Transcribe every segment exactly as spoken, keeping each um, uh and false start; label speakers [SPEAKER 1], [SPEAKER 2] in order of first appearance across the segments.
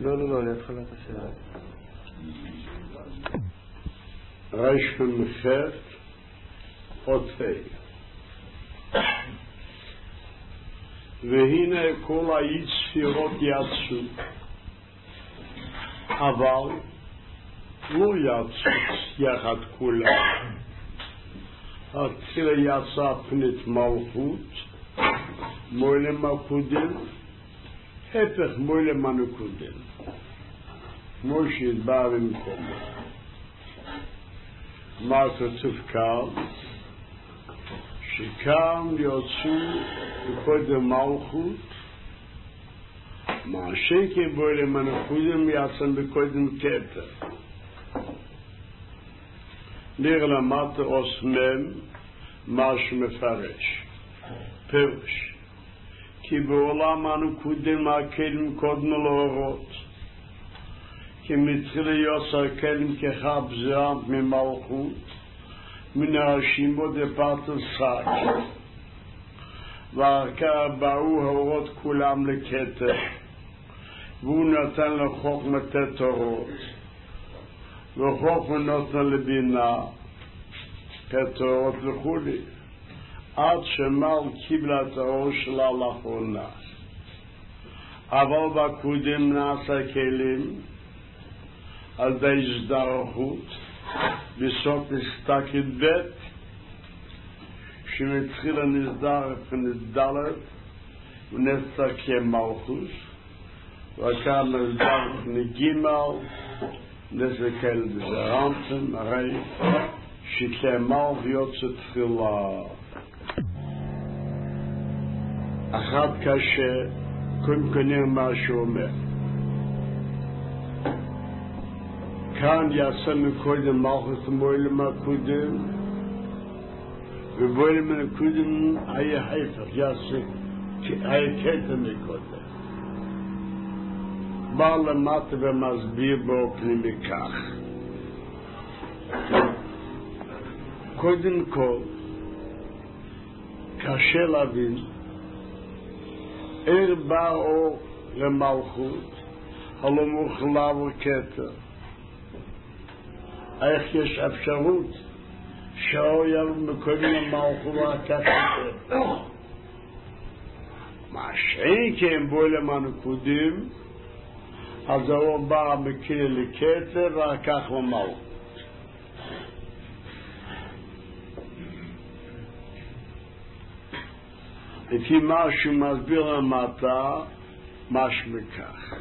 [SPEAKER 1] לא, לא, לא, להתחלת השאלה.
[SPEAKER 2] רייש ממחת עוטי. והנה כל היצירות יצאו, אבל לא יצאו יחד כולם. התחילה יצאה פנית מלכות, מוילם הקודם, הפך מוילם הנקודם, כמו שהתבא במקומו. מה כתוב כאן? שכאן יוצאו בקודם מלכות, מה שכן מוילם הנקודם יצאו בקודם כתר. נראה למטה אוסמם מה שמפרש. פירוש. כי בעולם אנו קודם הכלים קודמו להורות. כי מתחיל יוסר כלים כחב זרם ממלכות, מן הרשימו דפרטל שק. ואחר באו ההורות כולם לכתר, והוא נתן לחוכמה תת הורות. וחוכמה נתן לבינה, תת הורות וכולי. עד שמל קיבלה את האור שלה לאחרונה. אבל בקודם נעשה כלים על די זדרכות בסוף הסתקת בית שמתחילה נסדרת ונסדלת ונסתקה מלכוס וכאן נסדרת נגימל נסתכל בזרנתם הרי שכמל ויוצא תחילה אחד קשה, קודם כנראה מה שאומר. כאן יעשה מקודם מלכות מוילם הקודם, ובוילם הקודם היה ההפך, יעשה, היה קטע מקודם. בא למטה ומסביר באופנים מכך. קודם כל, קשה להבין, ער באו למלכות, הלא מוכלה וכתר. איך יש אפשרות שאויר מקודם למלכות וכתר? מה שאין כן בו למען קודם, אז הוא בא מקרה לכתר וכך למלכות. לפי מה שהוא מסביר למטה, משמע כך.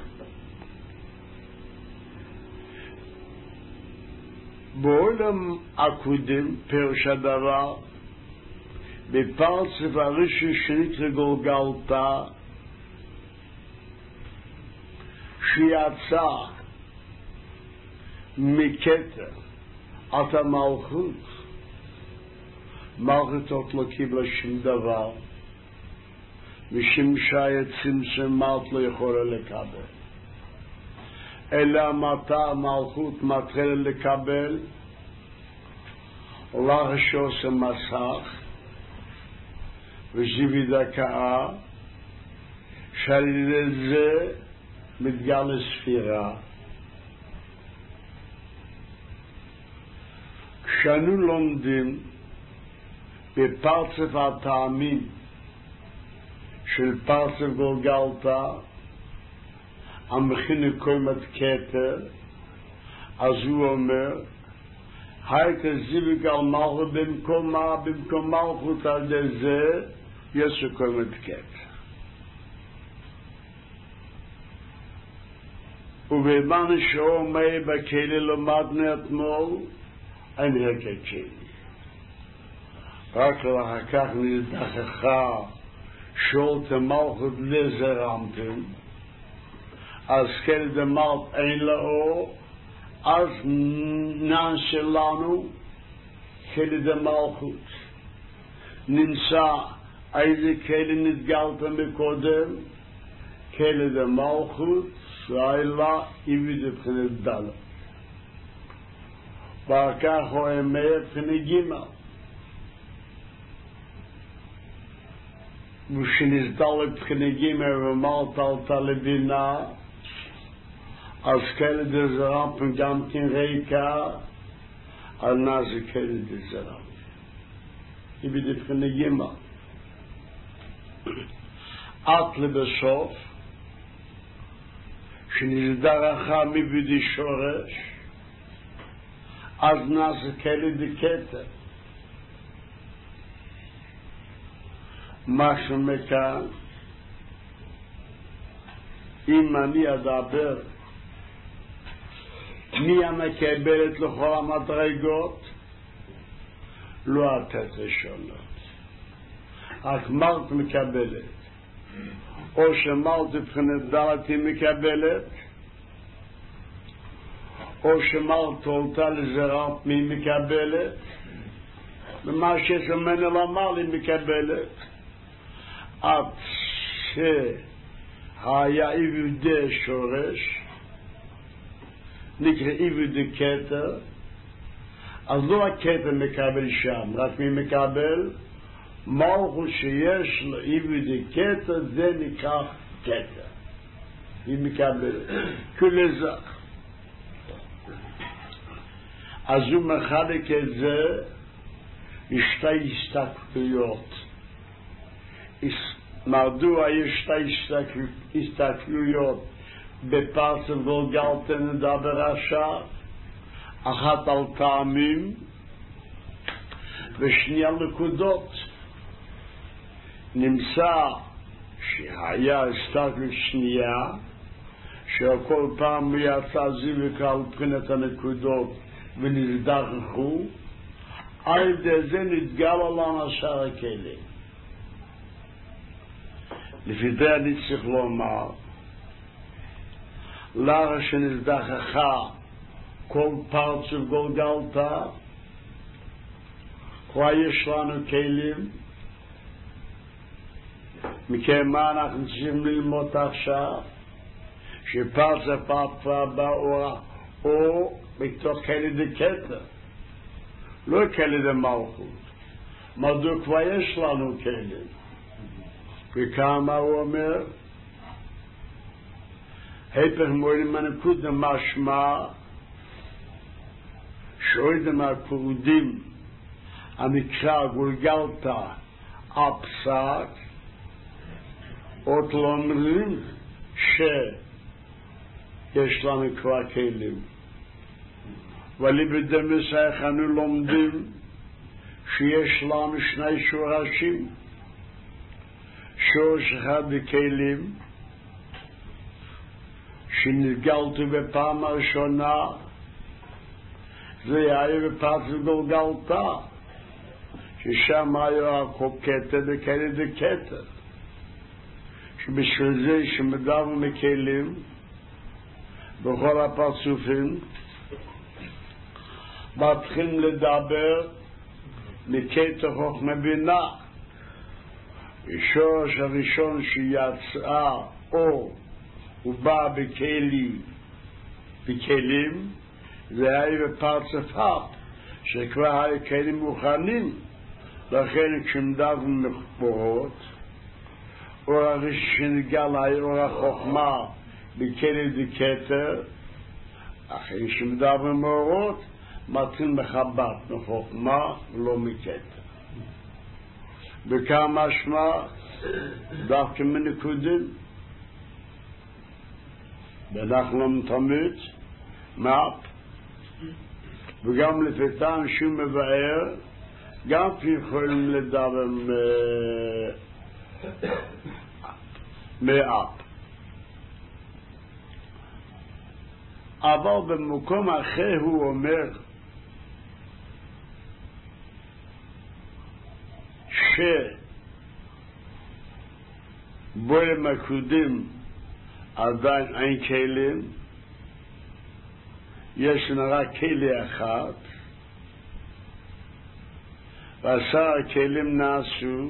[SPEAKER 2] בעולם הקודם, פירוש הדבר, בפרצף הראשון שנקרא גולגלתה, שיצא מכתר עד המלכות, מלכות עוד לא קיבלה שום דבר, ושמשה צמצמת לא יכולה לקבל. אלא מתי המלכות מתחילה לקבל, לך שעושה מסך, וזיוי דקה, שעל ידי זה מתגלה ספירה. כשאנו לומדים בפרצף הטעמים, של פרצף גולגלתה, המכין קוימת כתר, אז הוא אומר, היית זיוויק על מלכות במקומה, במקום מלכות על די זה, יש קוימת כתר. ובזמן שהוא מי בכלי למדנו אתמול, אין רק הכלי. רק לאחר כך נזדחכה, שולת מלכות לזרמתם, אז כל דמלת אין לאור, אז נען שלנו כל דמלכות. נמצא איזה כל נתגלתם מקודם, כל דמלכות, שאלה איבי דבחנת דלה. ואחר הוא אמר בחנת גימל. ושנסדל את בחינה גימל ומלת עלתה לבינה, als kelle de zeramp en gamkin reika, al nazi kelle de zeramp. Ibi de frene yema. Atle besof, שנזדרחה מבדי שורש, אז נעשה כאלה דקטר. מה שמכאן, אם אני אדבר, מי המקבלת לכל המדרגות? לא התת ראשונות. רק מלט מקבלת. או שמלט מבחינת דלת היא מקבלת, או שמלט הולתה לזרעת מי מקבלת, ומה שסמנה למעלה היא מקבלת, עד שהיה עיבודי שורש, נקרא עיבודי כתר, אז לא הכתר מקבל שם, רק מי מקבל? מלכות שיש לו עיבודי כתר, זה נקרא כתר. היא מקבלת. כל זך. אז הוא מחלק את זה לשתי הסתכלויות. מדוע יש שתי הסתכלויות בפרשת גולגלתה נדבר עכשיו? אחת על טעמים ושנייה נקודות. נמצא שהיה הסתכלות שנייה, שכל פעם יצא זיווה על בחינת הנקודות ונזדרכו, על ידי זה נתגל עלינו שאר הכלים. לפי זה אני צריך לומר, לאחר שנזדרככה כל פרצוף גולגלתה, כבר יש לנו כלים, מכן מה אנחנו צריכים ללמוד עכשיו? שפרצוף פרצוף באורה, או בתוך כלי דקטר, לא כלי דמלכות. מדוע כבר יש לנו כלים? וכמה הוא אומר? היפך מורים הנקוד משמע שוידם הקודים המקרא גולגלתה הפסק עוד לא אומרים שיש לנו כבר כלים, אבל בדמס אנחנו לומדים שיש לנו שני שורשים, שורש אחד בכלים שנתגלתו בפעם הראשונה, זה היה בפרשת גולגלתה, ששם היה כתר וכלי דקטר, שבשביל זה שמדברים מכלים בכל הפרצופים מתחילים לדבר מכתר חוכמה בינה. השורש הראשון שיצא או הוא בא בכלי בכלים, זה היה בפרצוף א', שכבר היה כלים מוכנים, לכן כשמדברים מחברות אור הראשון שנגל היה אור החוכמה בכלי דקטר, אחרי שמדברים מאורות מתחיל מחבת מחוכמה ולא מכתר. וכמה משמע דווקא מנקודים, ואנחנו תמיד מאפ, וגם לפתן שהוא מבאר, גם יכולים לדבר מאפ. אבל במקום אחר הוא אומר שבו למקודים עדיין אין כלים, יש רק כלי אחד, ועשר הכלים נעשו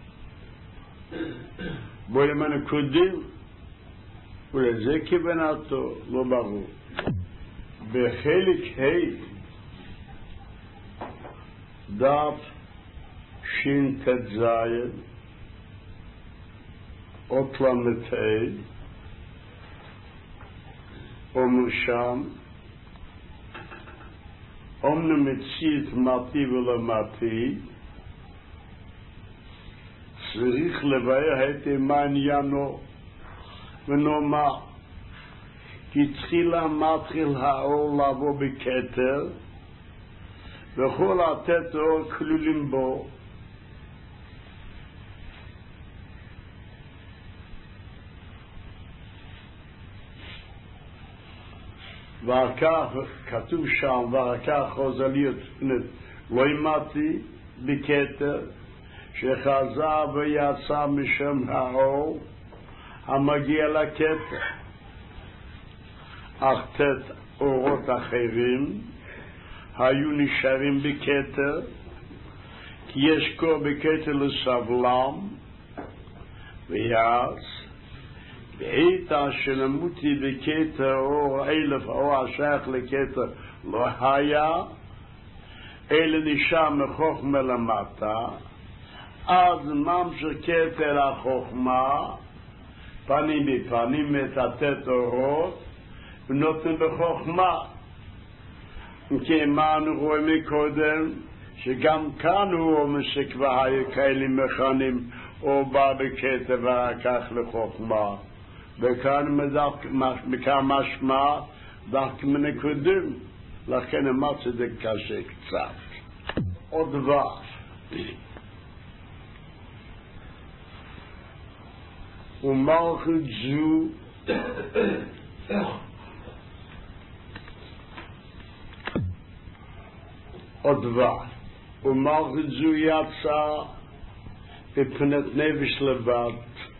[SPEAKER 2] בו למקודים, ולזה כוונתו לא ברור. בחלק ה' דף שין תזיין אות למתי ומשם אומנם מציאת מתי ולמתי צריך לבאר את מעניינו ונאמר כי תחילה מתחיל האור לבוא בכתר וכל לתת אור כלולים בו ואחר כך כתוב שם ואחר כך חוזר לא אימתי בכתר שחזר ויצא משם האור המגיע לכתר אך תת אורות אחרים היו נשארים בכתר כי יש כוח בכתר לסבלם ואז בעיתה שנמותי בכתר אור אלף אור השייך לכתר לא היה אלא נשאר מחוכמה למטה אז ממשיך כתר החוכמה פנים בפנים מטטט אורות ונותן בחוכמה כי מה אנו רואים מקודם שגם כאן הוא אומר שכבר היו כאלה מכנים או בא בכתר ואחר כך לחוכמה וכאן מכאן משמע דווקא מנקודם לכן אמרתי את זה קשה קצת עוד דבר ומלכות זו עוד דבר ומלכות זו יצא בפנת נפש לבד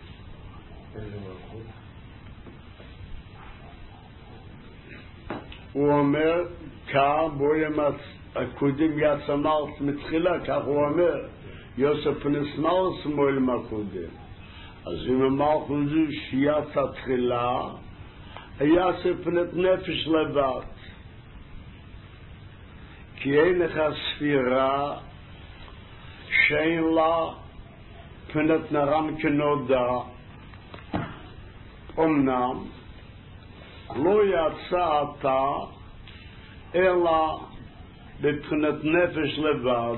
[SPEAKER 2] הוא אומר כאן בוים הקודם יצא מלכות מתחילה כך הוא אומר יוסף פנס מלכות מוילם הקודם אז אם המלכות זו שיצא תחילה יצא פנת נפש לבד כי אין לך ספירה שאין לה פנת נרם כנודע אמנם לא יצא אתה אלא בפנת נפש לבד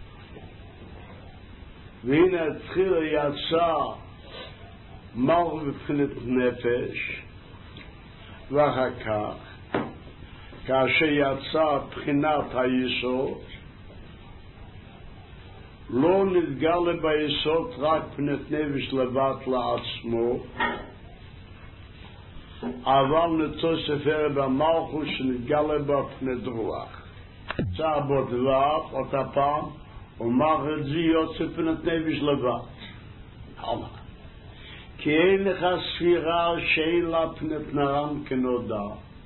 [SPEAKER 2] והנה התחיל יצא מלכות בפנת נפש ואחר כך כאשר יצא בחינת היסוד לא נתגלה ביסוד רק פנת נפש לבד לעצמו אבל נתו ספר במלכות שנתגלה בה פנת רוח צע בו דבר אותה פעם ומלכות זו יוצא פנת נפש לבד הלאה כי אין לך ספירה שאין לה פנת נרם כנודע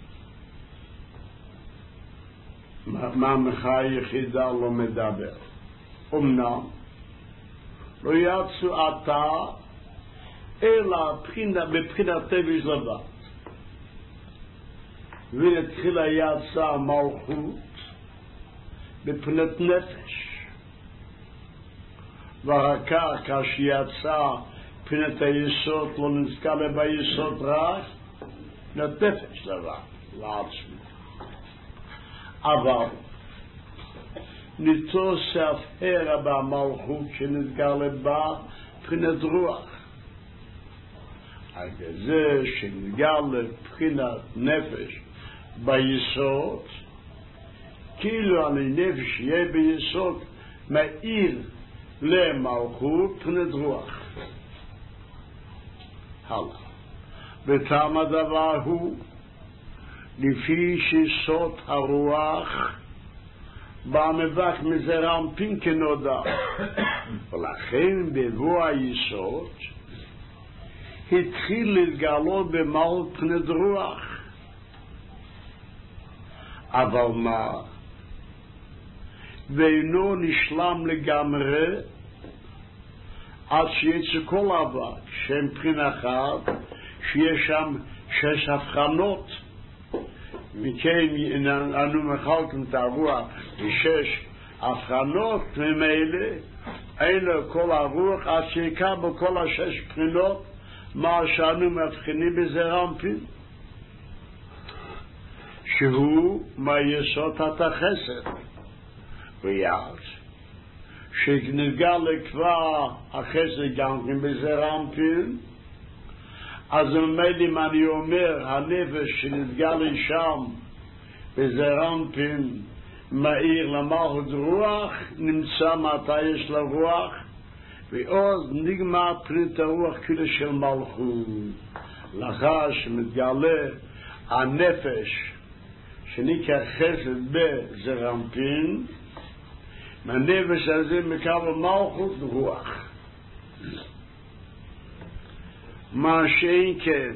[SPEAKER 2] מהמך היחידה לא מדבר אמנם לא יצאו אתה אלא בבחינת נפש לבד ונתחילה יצא מלכות בפנת נפש ואחר כך כשיצא פנת היסוד לא נזכר ביסוד רק פנת נפש לבד לעצמו אבל ניתו ספר במלכות שנסגר לבה בחינת רוח על זה שנסגר לבחינת נפש ביסוד כאילו אני נפש יהיה ביסוד מאיר למלכות בחינת רוח הלאה וטעם הדבר הוא לפי שסוד הרוח במבק מזרם פין כנודע ולכן בבוא היסוד התחיל להתגלות במלכות פנת רוח אבל מה ואינו נשלם לגמרי עד שיצא כל אבק שם פין אחד שיש שם שש הבחנות מכן אנו מחלקים את הרוח בשש הבחנות ממילא אין לו כל הרוח עד שיקע בכל השש בחינות מה שאנו מבחינים בזה רמפין שהוא מהיסוד התחסד. ויאז, שנתגלה כבר החסד גם כן בזעיר אנפין, אז אם אני אומר, הנפש שנתגלה שם בזעיר אנפין, מאיר למלכות רוח, נמצא מתי יש לה רוח, ועוד נגמר פריט הרוח כאילו של מלכות. לאחר שמתגלה הנפש שנקרא חסד בזעיר אנפין, מהנפש הזה מקבל מלכות רוח. מה שאין כן,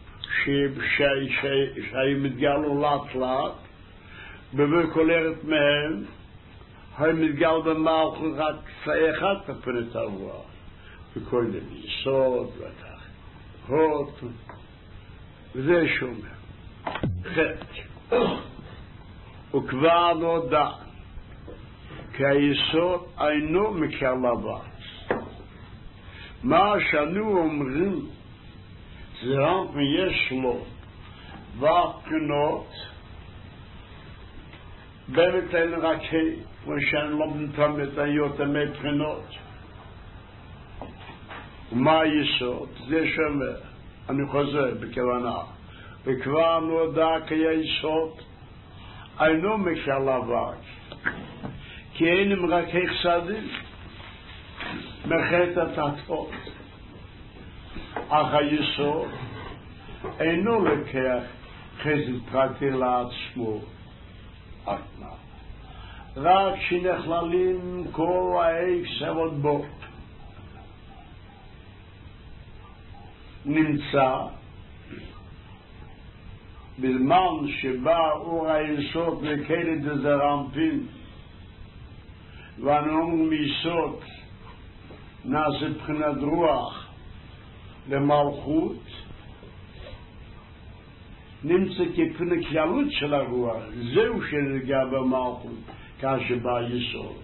[SPEAKER 2] שהיא מתגלו לאט לאט, ובכולרת מהם, היא מתגל במלכות רק צעי אחד תפנת הרוח. וכל מיני יסוד, וכך, הות, וזה שומר. חטא. וכבר נודע, כי היסוד אינו מקלבץ. מה שאנו אומרים, זה רק יש לו בבחינות, באמת אין רק היא, כמו שאני לא מתאמת היות מבחינות. ומה היסוד? זה שאומר, אני חוזר בכוונה, וכבר נודע כי היסוד אינו מקלבץ. כי אינם רק חסדים מחטא התחתות, אך היסוד אינו לקח חסד פרטי לעצמו, רק שנכללים כל ההקשבות בו. נמצא בזמן שבא אור היסוד לקהלת בזעיר אנפין, ואנו מיסוד נעשה בחינת רוח למלכות, נמצא כבחינת כללות של הרוח, זהו שנגע במלכות כאשר בא יסוד.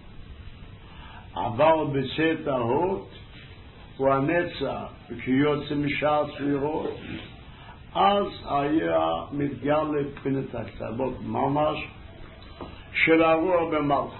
[SPEAKER 2] אבל בצאת ההות הוא הנצח, וכשיוצא משער ספירות, אז היה מתגלה בחינת הקצוות ממש של הרוח במלכות.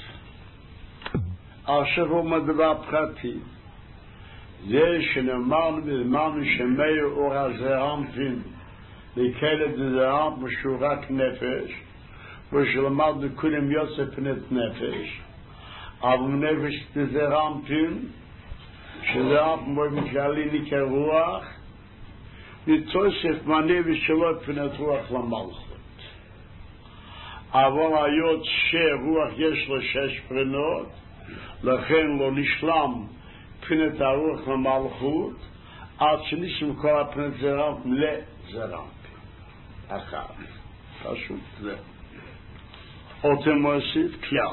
[SPEAKER 2] אשר הוא מדבר פרטי, זה שנאמרנו בזמן שמאיר אור הזעיר אנפין לקהלת בזעיר אנפין שהוא רק נפש, ושלמד בכולם יוצא פנת נפש, אבל נפש בזעיר אנפין, שזעיר אנפין בו מתגלה נקרא רוח, נתוסף מהנפש שלו פנת רוח למלכות. אבל היות שרוח יש לו שש פרינות, לכן לא נשלם פנת הרוח למלכות, עד שנשלם כל הפנת זעיר אנפין לזעיר אנפין. אחת. פשוט זה. אותם מוסיף כלל.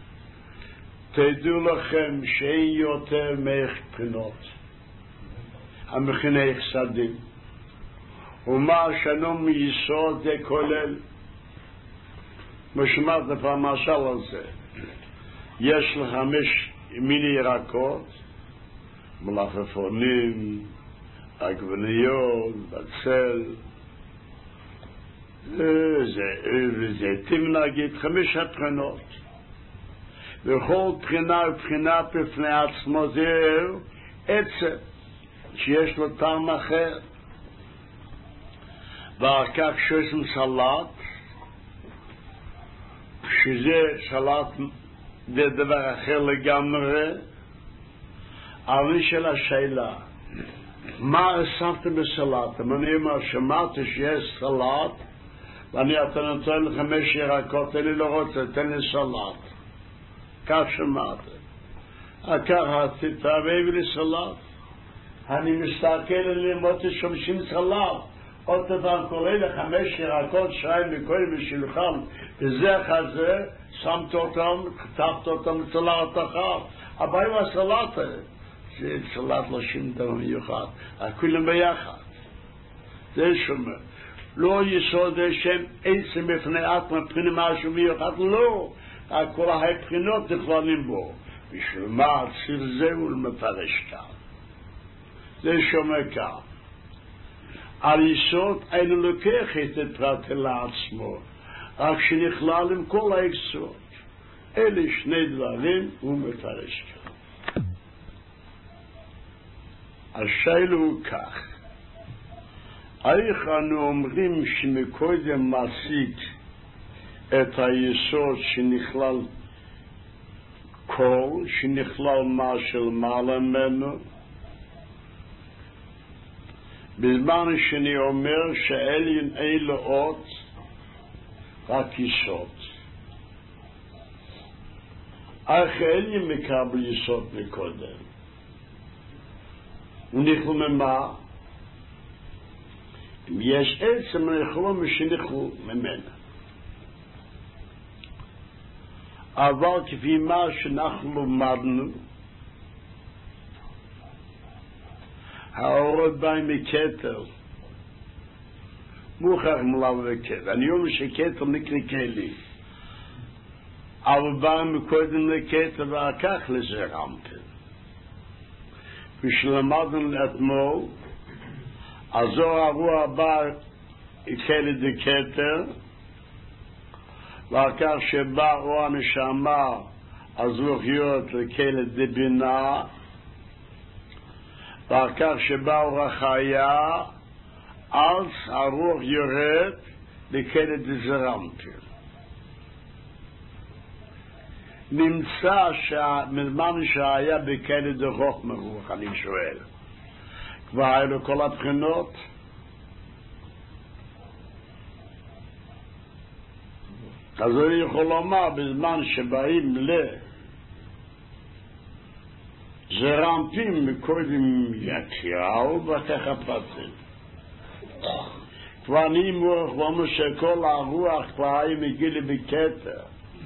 [SPEAKER 2] תדעו לכם שאין יותר מבחינות. המכינה חסדים. ומה שאנו מיסוד זה כולל. משמעת לפעם משל על זה. יש לך חמש מיני ירקות, מלפפונים, עגבניות, בצל, וזיתים נגיד, חמש הבחינות. וכל בחינה ובחינה בפני עצמו זהו עצם, שיש לו טעם אחר. ואחר כך שעושים סלט, שזה סלט זה דבר אחר לגמרי, אבל של השאלה, מה אספתם בסלט? אני אומר, שמעתי שיש סלט, ואני אתה נותן לי חמש ירקות, אני לא רוצה, תן לי סלט. כך שמעתי. כך עשית, והביא לי סלט. אני מסתכל עליהם, אותי שומשים סלט. עוד דבר קורא לחמש ירקות שריים בכל משלחם, וזה חזה, שמת אותם, כתבת אותם סלט אחר. הבאים הסלט, זה סלט לא שום דבר מיוחד, כולם ביחד. זה שומע. לא יסוד השם עצם בפני עצמם, מבחינה משהו מיוחד, לא. כל הבחינות נכללים בו. בשביל מה הציר זה הוא למפרש כאן. זה שומע כאן. על יסוד אין לוקח את הפרט לעצמו, רק שנכלל עם כל היסוד. אלה שני דברים הוא מפרש כאן. השאלה הוא כך, איך אנו אומרים שמקודם משיג את היסוד שנכלל כל, שנכלל מה של מעלה ממנו, בזמן שאני אומר שאלין אלה עוד רק יסוד. איך אלין מקבל יסוד מקודם? הוא נכלל ממה? אם יש עצם נכלו משנכלו ממנה. אבל כפי מה שאנחנו למדנו, האורות באים מכתר, מוכר מלאו וכתר. אני אומר שכתר נקרא כלי, אבל באים מקודם לכתר ואחר כך לזרעמפל. ושלמדנו אתמול, הזוהר הרוח בא כלי דכתר, ואחר כך שבא אור הנשמה, אז רוח להיות לכלי דבינה, ואחר כך שבא אור החיה, אז הרוח יורד לכלי דזרעמפל. נמצא שמזמן שהיה בכלי דחוכמה רוח, אני שואל. כבר היה לו כל הבחינות? אז אני יכול לומר, בזמן שבאים לזרעמפים מקודם יקיעו וכך הפרטים. כבר אני מוח ואומר שכל הרוח כבר היה מגיע בכתר.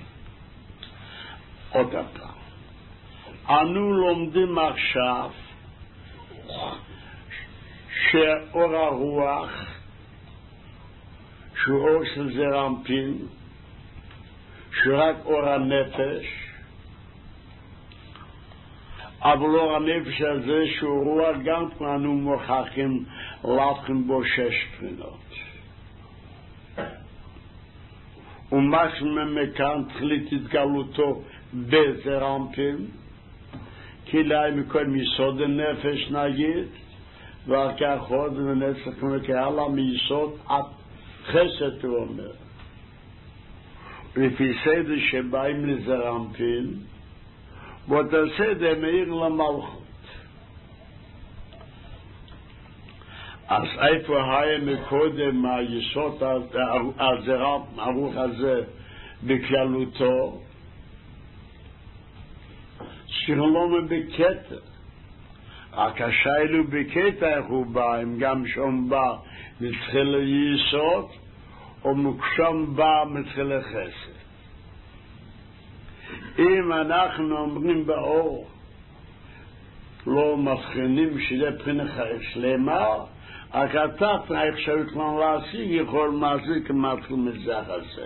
[SPEAKER 2] עוד הפעם. אנו לומדים עכשיו שאור הרוח, שהוא אור של זרעמפים, שרק אור הנפש, אבל אור הנפש הזה שהוא רוח גם אנו מוכרחים להבחין בו שש בחינות. ומקסימום מכאן תכלית התגלותו בזרעמפים, כי להם מקודם יסוד הנפש נגיד, ואחר כך עוד ונצח מקהלה מיסוד עד חסד הוא אומר. לפי סדר שבאים לזרעמפים, באותו סדר מאיר למלכות. אז איפה היה מקודם היסוד הזרעמפ, הרוח הזה בכללותו? שלום בכתר. רק השאלו בכתר איך הוא בא, אם גם שם בא מתחיל יסוד, או מוקשם בא מתחיל חסד. אם אנחנו אומרים באור, לא מבחינים שזה בחינה שלמה, רק אתה איך שאותנו להשיג יכול מעסיק מתחיל מזח הזה.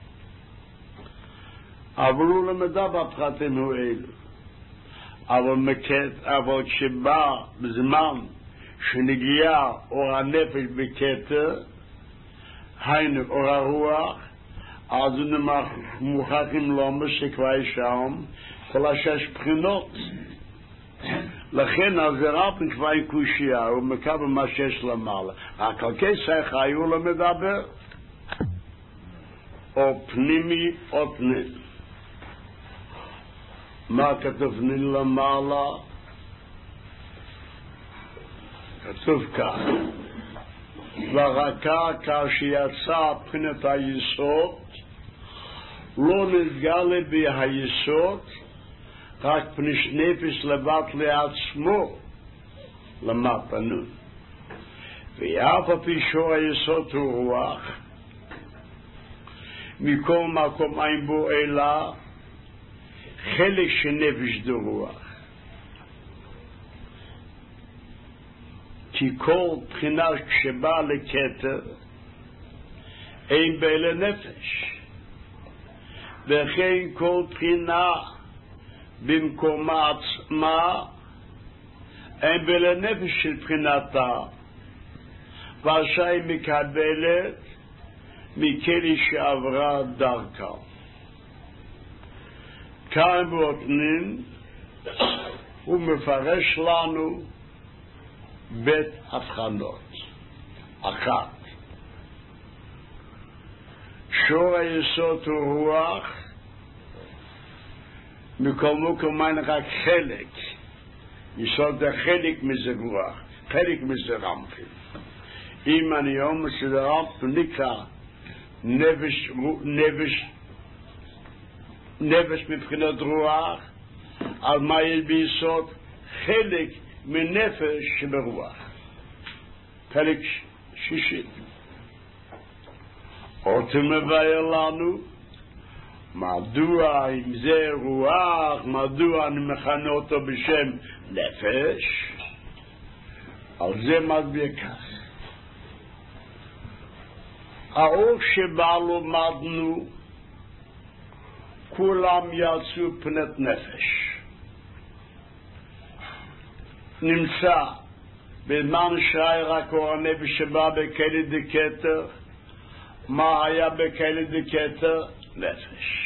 [SPEAKER 2] אבל הוא למדע בפרטים הוא אלו. אבל מקט, אבל כשבא בזמן שנגיע אור הנפש בכתר, היינו אור הרוח, אז הוא מוכרחים לומר שכבר שם כל השש בחינות. לכן הזרעמפים כבר עם קושייה, הוא מקבל מה שיש למעלה. רק על כסך היו לו מדבר, או פנימי או פנים. מה כתוב נין למעלה? כתוב כך, ורקה כשיצא בחינת היסוד, לא נתגלה בי היסוד, רק פניש נפש לבד לעצמו, למטה נון. ואף על פי שור היסוד הוא רוח, מכל מקום אין בו אלא, חלק שנפש דו רוח. כי כל בחינה כשבא לכתר, אין באלה נפש. וכן כל בחינה במקומה עצמה, אין באלה נפש של בחינתה. והשי מקבלת מכלי שעברה דרכה. כאן באותנין הוא מפרש לנו בית הבחנות. אחת, שור היסוד הוא רוח, מכל מקום אין רק חלק, יסוד החלק מזה רוח, חלק מזה רמפים. אם אני אומר שזה רמפ נקרא נפש, נפש, נפש מבחינת רוח, על מה יש ביסוד? חלק מנפש שברוח. חלק שישית. עוד מבאר לנו מדוע אם זה רוח, מדוע אני מכנה אותו בשם נפש. על זה מסביר כך. האור שבה לומדנו כולם יצאו פנת נפש. נמצא בזמן שהיה רק אור הנפש שבא בכלי דקטר. מה היה בכלי דקטר? נפש.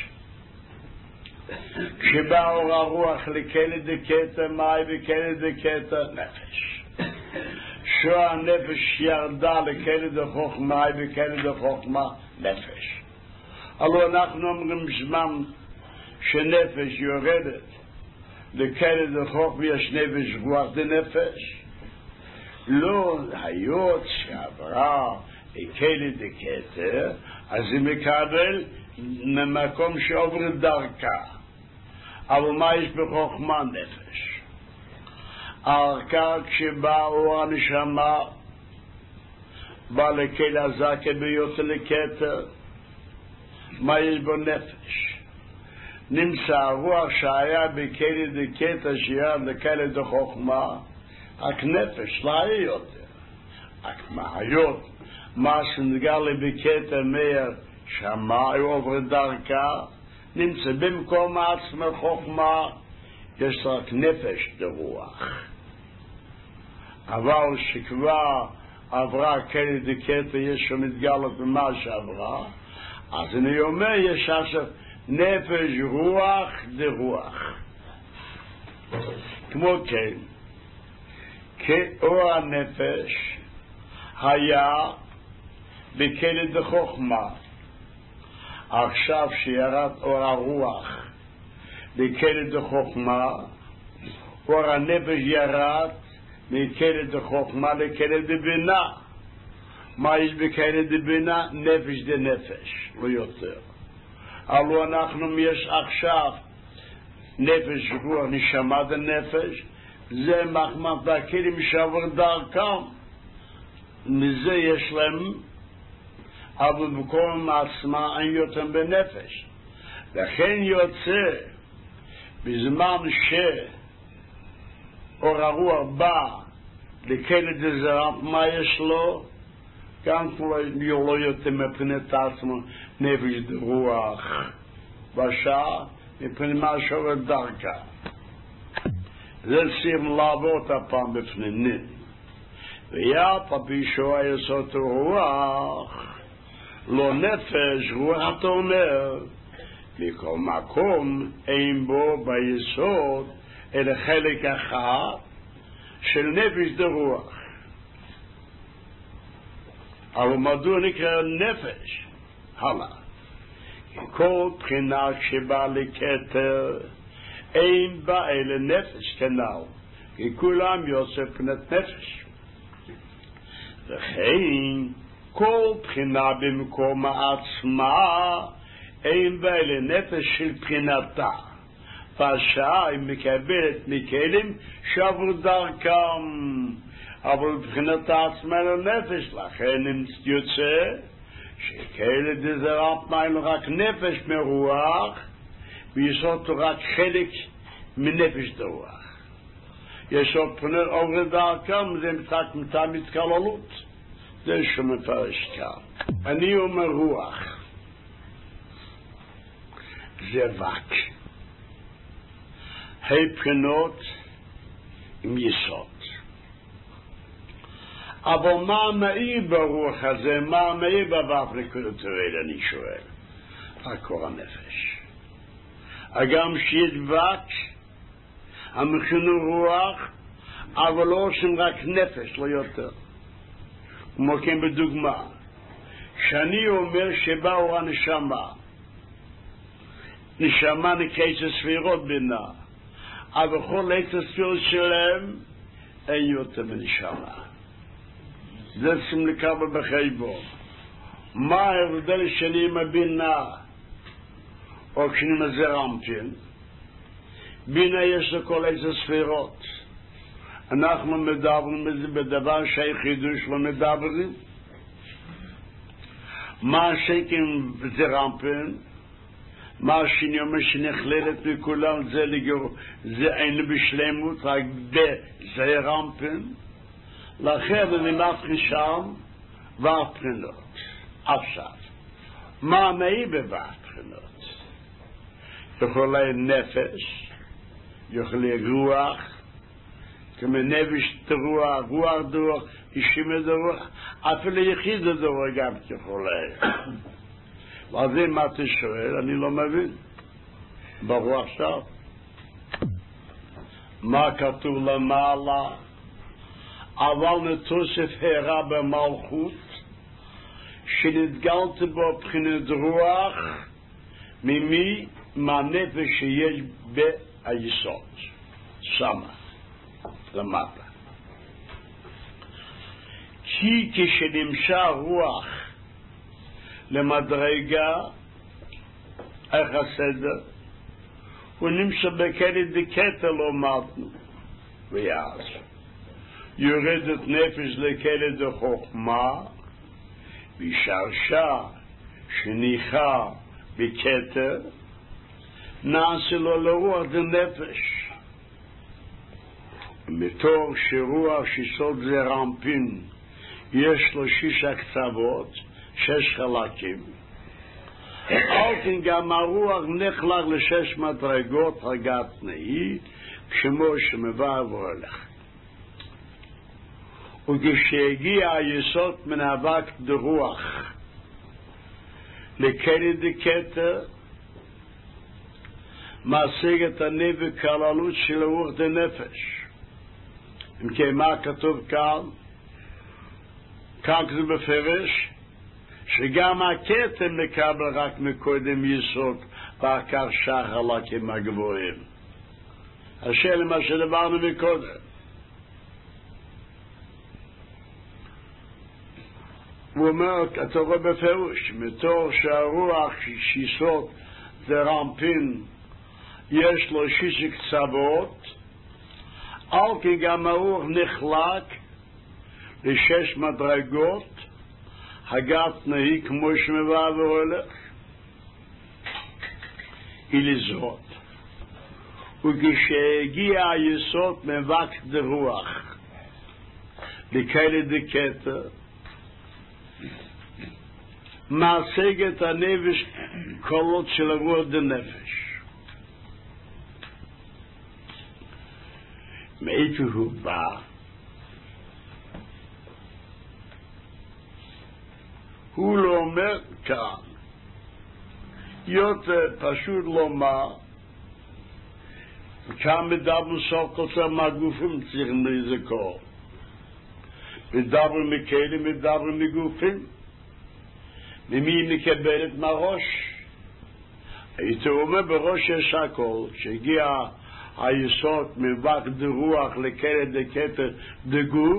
[SPEAKER 2] כשבא אור הרוח לכלי דקטר, מה היה בכלי דקטר? נפש. שוע הנפש ירדה לכלי דחוכמה, מה היה בכלי דחוכמה? נפש. הלוא אנחנו אומרים בזמן שנפש יורדת לכלי דחוכמה יש נפש רוח דנפש. לא, היות שעברה כלי דקטר, אז היא מקבל ממקום שעובר דרכה. אבל מה יש בחוכמה? נפש. הערכה כשבא אור הנשמה, בא לכלי הזקה ביותר לכתר, מה יש בו? נפש. נמצא הרוח שהיה בכלי דקטר שירד לכלי דחוכמה, רק נפש, לא היה יותר. רק מהיות, מה שנגע לבקטר מאיר שמאי עובר דרכה, נמצא במקום עצמה חוכמה, יש רק נפש דרוח. אבל שכבר עברה כלי דקטר, יש שמתגלות במה שעברה, אז אני אומר, יש עכשיו נפש רוח דרוח. כמו כן, כאור הנפש היה בכלי דחוכמה. עכשיו שירד אור הרוח בכלי דחוכמה, אור הנפש ירד מכלי דחוכמה לכלי דבינה. מה יש בכלי דבינה? נפש דנפש, לא יותר. אבל אנחנו יש עכשיו נפש רוח נשמה דנפש, זה מחמת בכלים שעבר דרכם, מזה יש להם, אבל במקום עצמה אין יותר בנפש. לכן יוצא בזמן שאור הרוח בא לכלי דזרם, מה יש לו? גם כבר לא יותר מבחינת עצמו נפש דרוח בשעה מבחינת מה שעובר דרכה. זה צריכים לעבוד הפעם בפנינים. ויאפ הפישוע יסוד רוח, לא נפש, רוח אתה אומר, מכל מקום אין בו ביסוד אלא חלק אחד של נפש דרוח. אבל מדוע נקרא נפש? הלאה. כל בחינה שבא לכתר אין בה אלא נפש כנ"ל, כי כולם יוצא פנת נפש. וכן כל בחינה במקום עצמה אין בה אלא נפש של בחינתה, והשעה היא מקבלת מכלים שעברו דרכם, אבל מבחינת עצמה לנפש. לכן יוצא שכאלה דזרם מים רק נפש מרוח, ויסוד רק חלק מנפש דרוח. יש עוד פני עובר דרכם, זה מצק מצא מתקללות. זה שמפרש כאן. אני אומר רוח זה וק, הבחינות עם יסוד. אבל מה מאיר ברוח הזה, מה מאיר בבף נקודת הרעיל, אני שואל? רק אור הנפש. הגם שידבק, המכינו רוח, אבל לא עושים רק נפש, לא יותר. כמו כן בדוגמה, שאני אומר שבא אור הנשמה, נשמה נקראת ספירות בינה, אבל כל עץ הספירות שלהם אין יותר מנשמה. זה שים לקבל בחייבו. מה ההבדל שלי עם הבינה, או כשאני מזר אמפין? בינה יש לכל עץ הספירות. אנחנו מדברים בזה בדבר שהיחידוש לא מדברים. מה השקם זה רמפן, מה השני אומר שנכללת מכולם, זה לגור, זה אין בשלמות, רק זה רמפן. לכן אני מתחיל שם, והבחינות. עכשיו, מה מעי בבחינות? יכולה נפש, יכולה רוח, כמו נפש תרוח, רוח דרוח, אישים דרוח, אפילו יחיד דרוח גם יכולה. ועל זה מה אתה שואל? אני לא מבין. ברור עכשיו. מה כתוב למעלה? אבל נתוסף הערה במלכות, שנתגלת בו בחינת רוח, ממי מהנפש שיש ביסוד. שמה. למטה. כי כשנמשך רוח למדרגה, איך הסדר? הוא נמשך בכלי דקטה לא מתנו. ואז יורדת נפש לכלי דחוכמה, ושרשה שניחה בקטר, נעשה לו לרוח דנפש. מתור שרוח שיסוד זה רמפין, יש לו שישה קצוות, שש חלקים. על כן גם הרוח נחלק לשש מדרגות הגת נהי, כמו שמבא והולך. וכשהגיע היסוד מן אבק דרוח לכלי דקטר, משיג את הנפש כללות של רוח דנפש. אם כן, מה כתוב כאן? כאן כתוב בפרש, שגם הכתם מקבל רק מקודם יסוד, ואחר שאר חלקים הגבוהים. השאלה מה שדברנו מקודם. הוא אומר, אתה רואה בפירוש, מתור שהרוח שיסוד זה רמפין, יש לו שישה קצוות, על כי גם הרוח נחלק לשש מדרגות, הגת נהי כמו שמבא והולך, ולזאת. וכשהגיע היסוד מבק דרוח לכלי דקטר, מעשיג את הנפש קולות של הרוח דנפש. מאיפה הוא בא? הוא לא אומר כאן. יותר פשוט לומר, כאן מדברים סוף כוסר מהגופים צריכים לזכור. מדברים מכלים, מדברים מגופים. ממי מקבלת מהראש? הייתי אומר בראש יש הכל, כשהגיע היסוד מבק דרוח לכלי דקטר דגוף,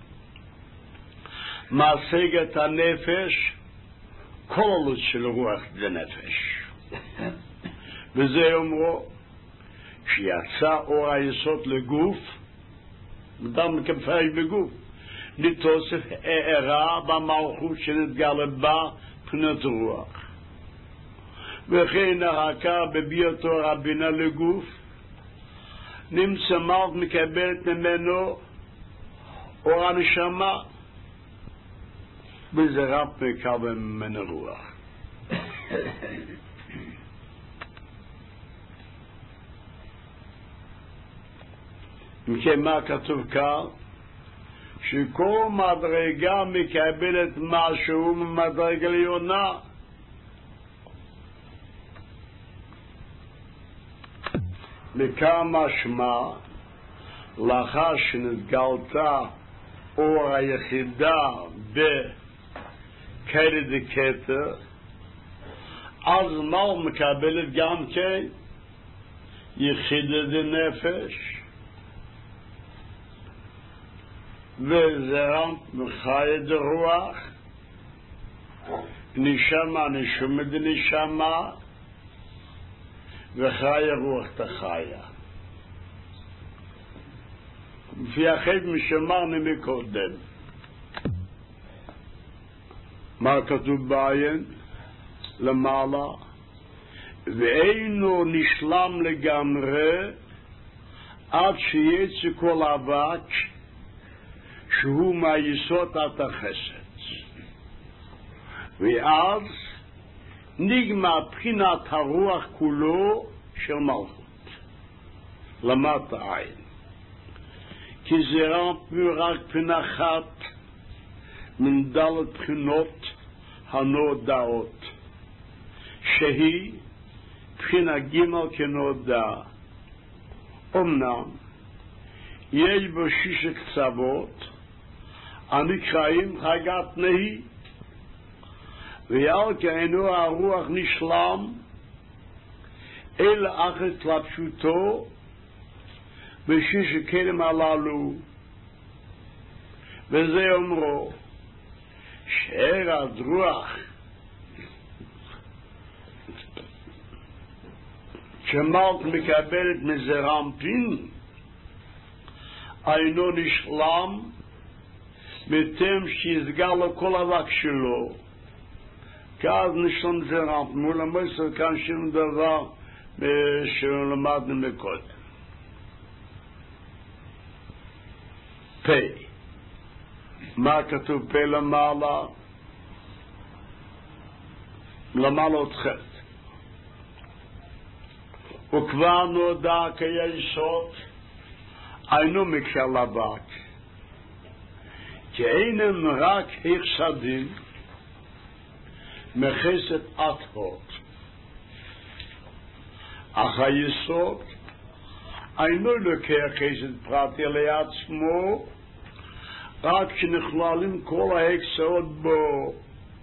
[SPEAKER 2] מעשיג את הנפש כל עלות של רוח דנפש. וזה אומרו, כשיצא אור היסוד לגוף, אדם מקפש בגוף, נתוסף הערה במלכות שנתגלה בה פנת רוח. וכן הרקה בביאתו רבינה לגוף, נמצא מלך מקבלת ממנו אור הנשמה, וזה רב מקבל ממנו רוח. אם כן, מה כתוב כאן? שכל מדרגה מקבלת משהו ממדרגה עליונה. מכאן משמע, לאחר שנתגלתה אור היחידה בקרי דקטר, אז מה הוא מקבלת גם כן? יחידה דנפש, וזרם מחיה דרוח, נשמה נשמה דנשמה, וחיה רוח תחיה. לפי החד משמרנו מקודם. מה כתוב בעין? למעלה, ואינו נשלם לגמרי עד שיצא כל אבק שהוא מהיסוד עד החסד, ואז נגמר בחינת הרוח כולו של מלכות למטה עין, כי זה רק בחינה אחת מן דלת בחינות הנודעות, שהיא בחינה גימל כנודע. אמנם יש בו שיש קצוות הנקראים חגת נהי, ועל כן הרוח נשלם אלא אחרי התלבשותו בשיש הכלים הללו, וזה אומרו שאר הדרוח שמלך מקבלת מזרמפין אינו נשלם בתם שיסגר לו כל אבק שלו, כי אז נשלם זרמפין. מול המסר כאן שום דבר שלמדנו מקודם. פה, מה כתוב פה למעלה? למעלה עוד חטא. וכבר נודע כיסוד אינו מקל אבק, כי אינם רק החסדים מחסד עד הוד, אך היסוד אינו לוקח חסד פרטי לעצמו, רק שנכללים כל ההקצאות בו.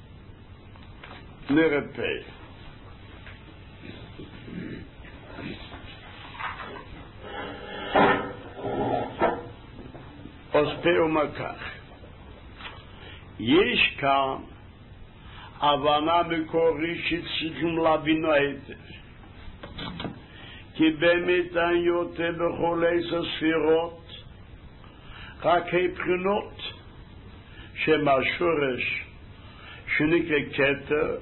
[SPEAKER 2] נראה. אז פה אומר כך, יש כאן הבנה מקורית שצריכים להבין היטב, כי באמת אין יותר בכל עשר ספירות רק הבחינות שמהשורש שנקרא כתר,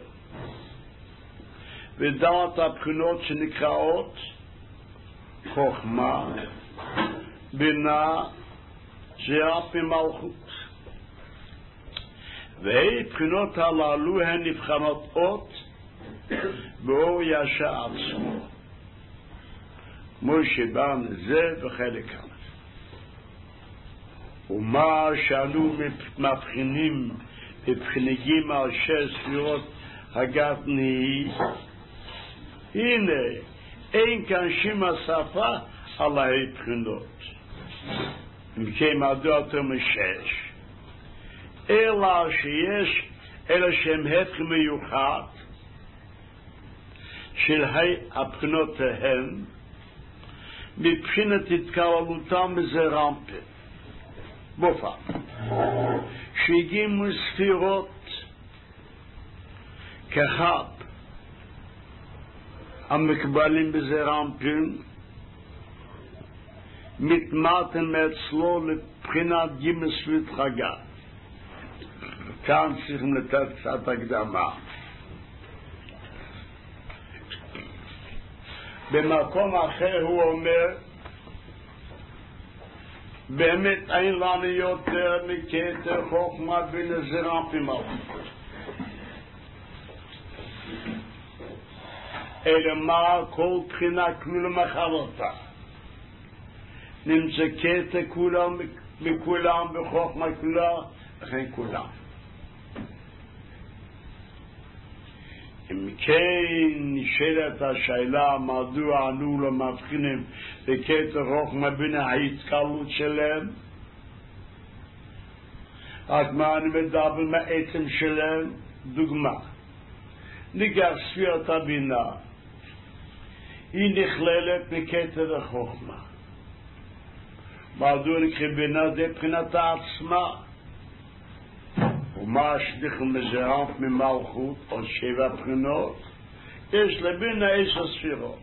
[SPEAKER 2] ודעת הבחינות שנקראות חוכמה, בינה, זיעת ומלכות. והבחינות הללו הן נבחנות אות באור ישע עצמו, כמו שבן זה בחלק א'. ומה שאנו מבחינים מבחינים על שש ספירות הגת נהי, הנה אין כאן שום השפה על הבחינות, מכם עדו יותר משש, אלא שיש אלא שהם הפך מיוחד של הבחינות ההם מבחינת התקללותם בזרמפין. בופה שהגיעו ספירות כחד המקבלים בזרמפין מתמתן מאצלו לבחינת גימל ספירת חגה. כאן צריכים לתת קצת הקדמה. במקום אחר הוא אומר, באמת אין לנו יותר מכתר חוכמה בינה זרמפין מלכות, אלא מה כל בחינה כולה מחלתה. נמצא כתר כולה מכולם בחוכמה כולה, לכן כולם. אם כן נשאלת השאלה מדוע אנו לא מבחינים בקטע חוכמה בין ההתקלות שלהם, רק מה אני מדבר מהעצם שלהם. דוגמה, ניקח ספירת הבינה, היא נכללת בקטע החוכמה. מדוע נקרא בינה? זה מבחינת העצמה. ומה השליך מזרף ממלכות עוד שבע בחינות? יש לבינה עשר ספירות.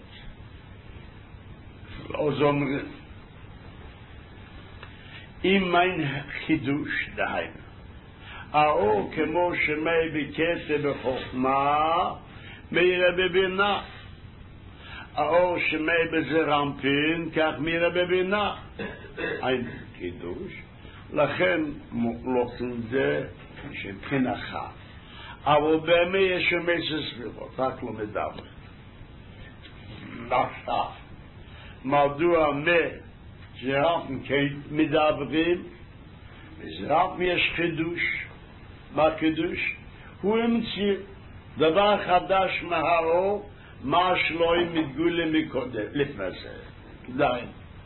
[SPEAKER 2] אז אומרים, אם אין חידוש, דהיינו, האור כמו שמי בקטע בחוכמה, מאירה בבינה. האור שמי בזרמפין, כך מאירה בבינה. אין חידוש. לכן לוקחים זה שבחינה אחת. אבל באמת יש שם עשר ספירות, רק לא מדבר. עכשיו, מדוע מזרמפין כן מדברים? בזרמפין יש חידוש. מה חידוש? הוא המציא דבר חדש מהאור, מה שלא מתגולה מקודם, לפני זה. די.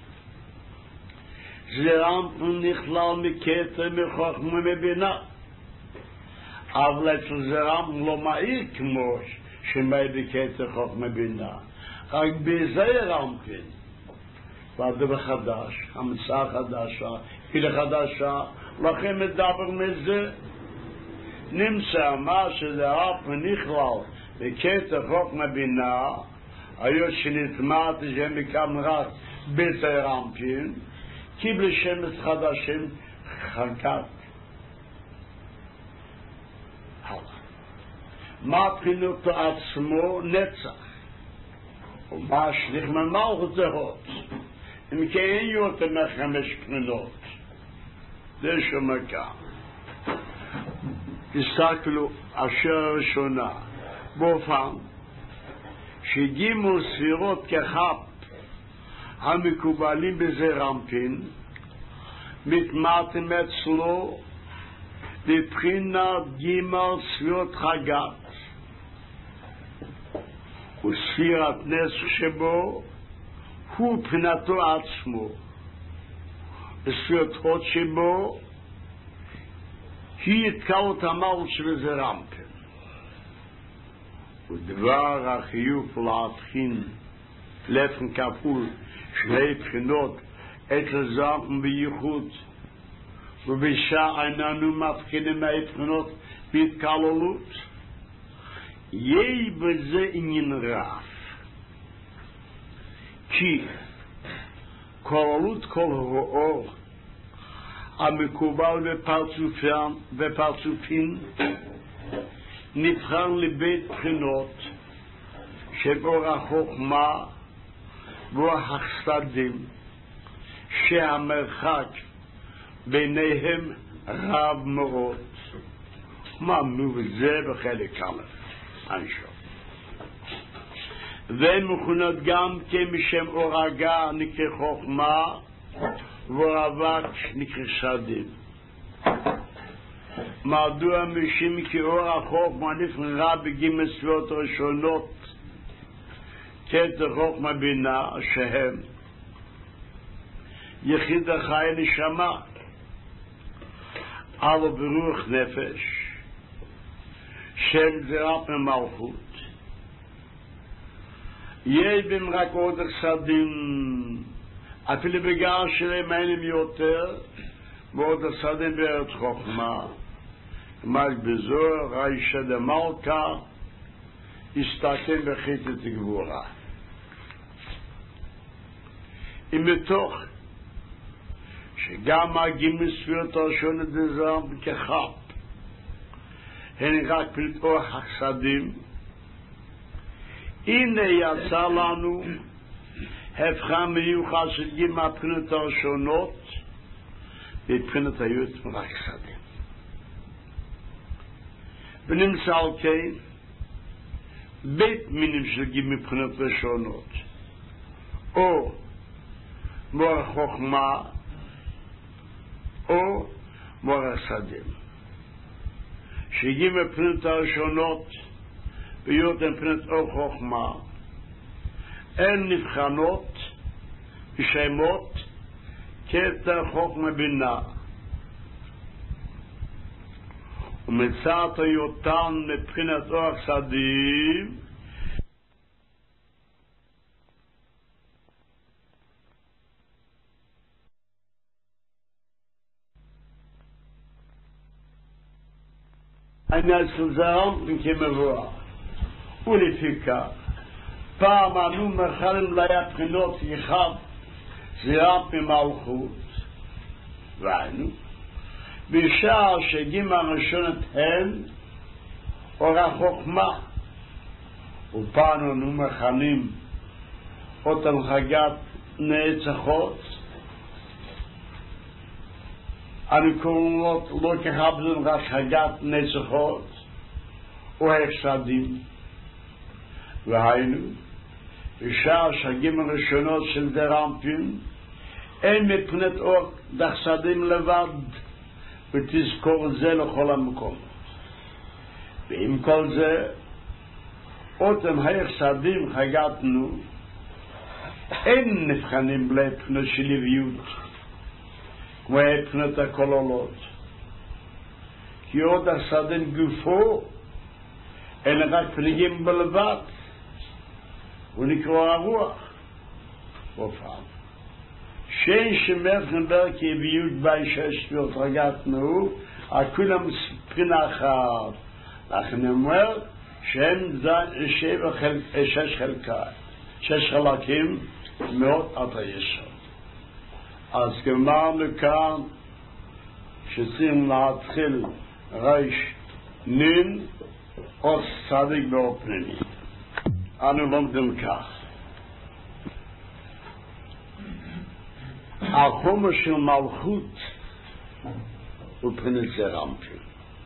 [SPEAKER 2] זרמפין נכלל מקטע מחוכמה מבינה. אבל אצל זרמפין לא מאיר כמו שמאיר בקטע חוכמה בינה. רק בזרמפין. והדבר חדש, המצאה חדשה, פילה חדשה, לכן מדבר מזה. נמצא מה שזרמפין נכלל בקטע חוכמה בינה, היו שנטמעת שהם מקם רק בזרמפין, קיבל שמץ חדשים חלקת. מה בחינות עצמו? נצח. ומה השליך ממלכות זהות. אם כן אין יותר מחמש בחינות. זה שמקה. תסתכלו, אשר הראשונה, באופן שגימו ספירות כחפ המקובלים בזרמפין, מתמעטים אצלו בבחינת גימל ספירות חגת, וספירת נס שבו הוא מבחינתו עצמו, וספירת חוד שבו היא התקעות המלכות שבזרמפין. ודבר החיוב להבחין לפן כפול שני בחינות אצל זרמפין בייחוד, ובשעה איננו מבחינים מהבחינות בהתקללות, יהיה בזה עניין רב. כי כללות כל האור המקובל בפרצופין נבחר לבית בחינות שבאור החוכמה ואור החסדים, שהמרחק ביניהם רב מאוד. מה מבזה בחלק א' אנשו. והן מכונות גם כמשם אור הגה נקרא חוכמה, ואור אבק נקרא סדים. מדוע? משום כי אור החוכמה נבחרה בגימל ספירות ראשונות קטע חוכמה בינה, שהם יחיד החי נשמה, אבל ברוח נפש, שם זרמפין מלכות. יש בהם רק עוד סדים, אפילו בגלל שלהם אין יותר, ועוד סדים בארץ חוכמה. מל בזור, ראישה דמלכה, הסתכם בחיתת גבורה. אם בתוך שגם הגימל ספירות הראשונות בזרמפין כחפ, הן רק פלטור החסדים, הנה יצא לנו הפכה מיוחד של גימל הבחינות הראשונות בבחינת היות רק חסדים. ונמצא על כן בית מינים של גימל הבחינות הראשונות, או מור החוכמה או מורסדים. שהגיעים מבחינת הראשונות, בהיות מבחינת אור חוכמה, הן נבחנות ושמות קטע חוכמה בינה. ומצד היותן מבחינת אור חסדים, העניין של זרם כמבואר. ולפיכך, פעם אנו מרחלים ליה בחינות יחד זרם ממלכות, והיינו, בשעה שהגיעים הראשונות הן אור החוכמה, ופעם אנו מכנים אותם חגת נצחות, אנו קוראים לא כחבדים רק חגת נצחות או הפסדים, והיינו בשעה שהגיעים הראשונות של דרמפים אין מבחינת אור דחסדים לבד, ותזכור זה לכל המקומות. ועם כל זה אותם היחסדים חגתנו אין נבחנים לבחינות של לוויות כמו הבחינות הכוללות, כי עוד החסדים גופו אין רק פניגים בלבד, הוא נקרא הרוח. ופעם שאין שמחן דרכי ויוד בי שש ויות רגתנו, הכולם מבחינה אחת. לכן אומר שהם שבע חלק, שש חלקה, שש חלקים מאוד עד היסוד. אז גמרנו כאן שצריכים להתחיל ריש נין או צדיק באופנני. אנו לומדים כך. החומר של מלכות הוא מבחינת זרמפים.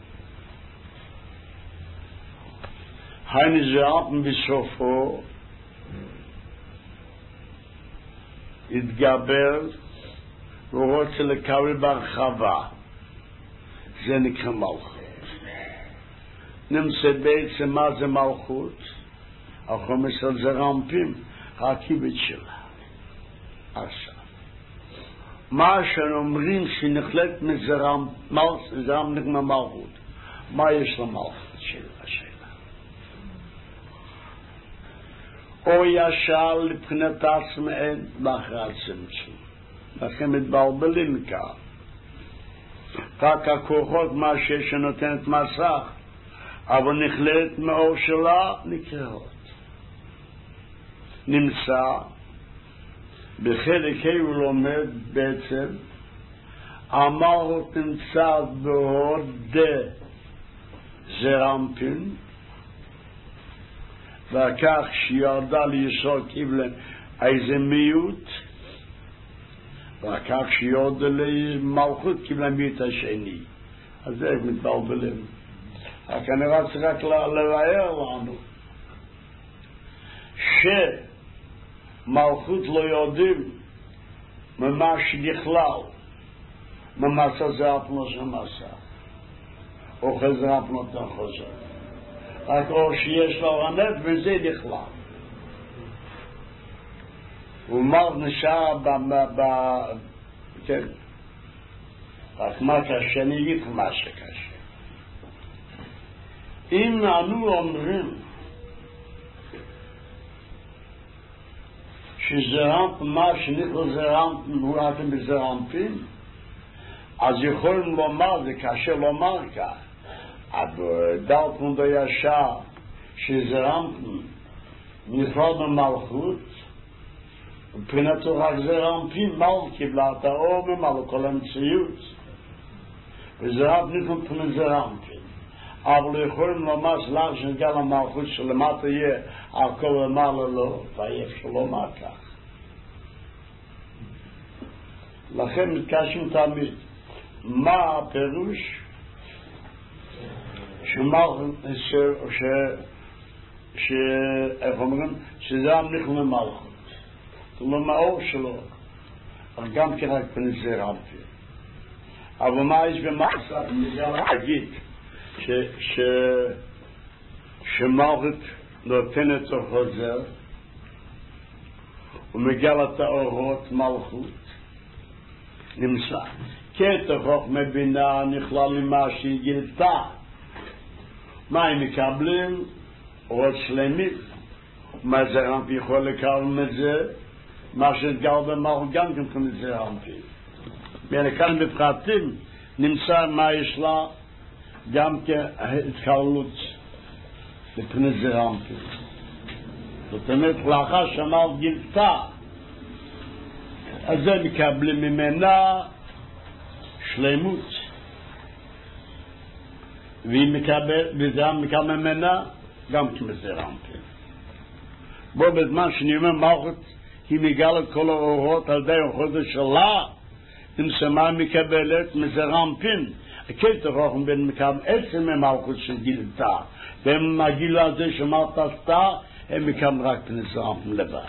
[SPEAKER 2] היינו זרמפים בסופו התגבר והוא רוצה לקבל בהרחבה. זה נקרא מלכות. נמצא בעצם מה זה מלכות? החומר של זרמפים, הקיבוץ שלה. עכשיו מה שאומרים שנחלט מזרם, זרם נגמר מלכות. מה יש למלכות של השאלה? או ישר לבחינת עצמאין באחרי הצמצום. לכן מתבלבלים כאן. רק הכוחות מה שיש שנותנת מסך, אבל נחלט מאור שלה נקראות. נמצא בחלק ה' הוא לומד בעצם המלכות נמצא בהוד זרמפין, וכך שירדה ליסוד קיבלה איזה מיעוט, וכך שירדה למלכות קיבלה מיעוט השני. אז זה מתבלבלים. רק אני רץ רק לבאר לנו שמלכות לא יודעים ממה שנכלל, ממסה זה הפנו של מסה, או חזר הפנו תן חוזר. רק או שיש לו רמת וזה נכלל. ומר נשאר ב... כן. רק מה קשה, אני אגיד מה שקשה. אם אנו אומרים שזרמפ, מה שנכלל זרמפ, הוא אתם בזרמפים, אז יכולים לומר, זה קשה לומר כך, אבל דלתנו בישר שזרמפ נפרד ממלכות, מבחינתו רק זרמפים מל קיבלה את האור ממלא כל המציאות, וזרמפ נפרד מבחינת זרמפים. אבל יכולים לומר שלך שנגע למלכות שלמטה יהיה על כל המעלה לא, ואי אפשר לומר כך. לכן מתקשים תמיד מה הפירוש שמלכות, איך אומרים, שזה המניח למלכות. זאת אומרת, מהאור שלו, אבל גם כן רק בנזר רמפי. אבל מה יש במעשה? מגיע להגיד שמלכות נותנת לו חוזר ומגיע לתאורות מלכות נמצא קטע חוכמה בינה נכלל למה שהיא גילתה. מה הם מקבלים? אורות שלמים. מה זה רמפי יכול לקבל את זה? מה שגל במלכות גם כן כמו זה רמפי. וכאן בפרטים נמצא מה יש לה גם כהתקרלות לפני זה רמפי. זאת אומרת, לאחר שמלכות גילתה, אז זה מקבלים ממנה שלמות. והיא מקבל, וזה מקבל ממנה גם כמזה רמפי. בו בזמן שאני אומר מלכות, היא מגלה כל האורות על די החודש שלה, נמצאה מקבלת מזה רמפין. הקטע רוחם בין מקבל עצם המלכות של גילתה. והם מהגילה הזה שמלכות עשתה, הם מקבלים רק פנס רמפין לבד.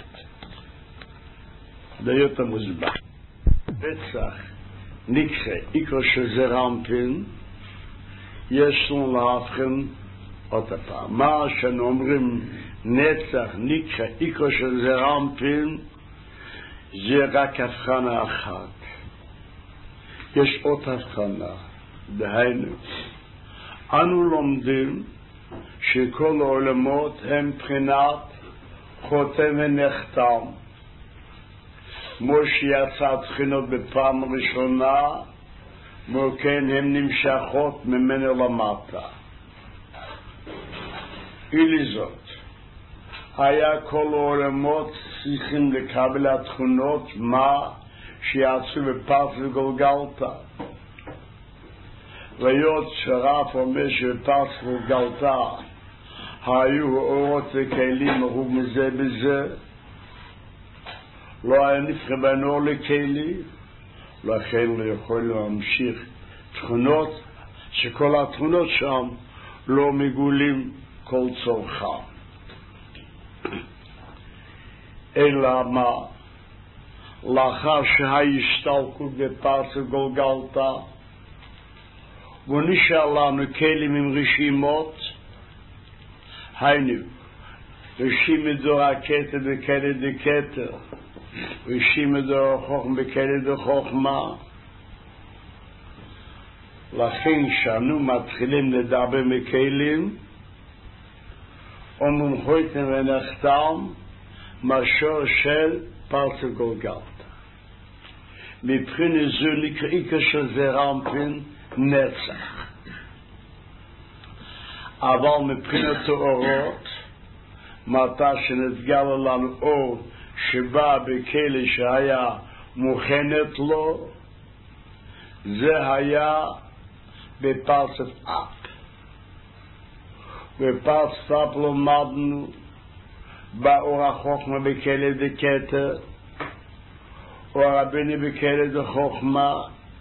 [SPEAKER 2] זה יותר מוסבר. בצח נקרא איקרו שזה רמפין, יש לנו להבחן עוד הפעם. מה שאנו אומרים נצח נקרא איקרו שזה רמפין, זה רק הבחנה אחת. יש עוד הבחנה, דהיינו, אנו לומדים שכל העולמות הם בחינת חותם ונחתם. כמו שיצא תחינות בפעם ראשונה, וכן הן נמשכות ממנו למטה. אילי זאת, היה כל העולמות צריכים לקבל התכונות מה שיצאו בפרס וגולגלתה. ויות שרף אומר שבפרס וגולגלתה היו אורות וכלים מרוג מזה בזה, לא היה נפחה בין אור לכלי, לכן לא יכול להמשיך תכונות שכל התכונות שם לא מגולים כל צורכם. אלא מה? לאחר שההשתלקות בפרס וגולגלתה ונשאר לנו כלים עם רשימות, היינו רשימת דור הכתר וכתר דכתר, רשימת דור החוכמה וכתר דחוכמה. לכן שאנו מתחילים לדבר מכלים אומרים חויתם ונחתם משור של פרס וגולגלתה. מבחינה זו נקרא איקר של זה רמפין נצח. אבל מבחינת האורות, מתי שנתגלה לנו אור שבא בכלי שהיה מוכנת לו, זה היה בפרצת אפ. בפרצת אפ למדנו באור החוכמה בכלי דכתר, אור הרבני בכלי דחוכמה,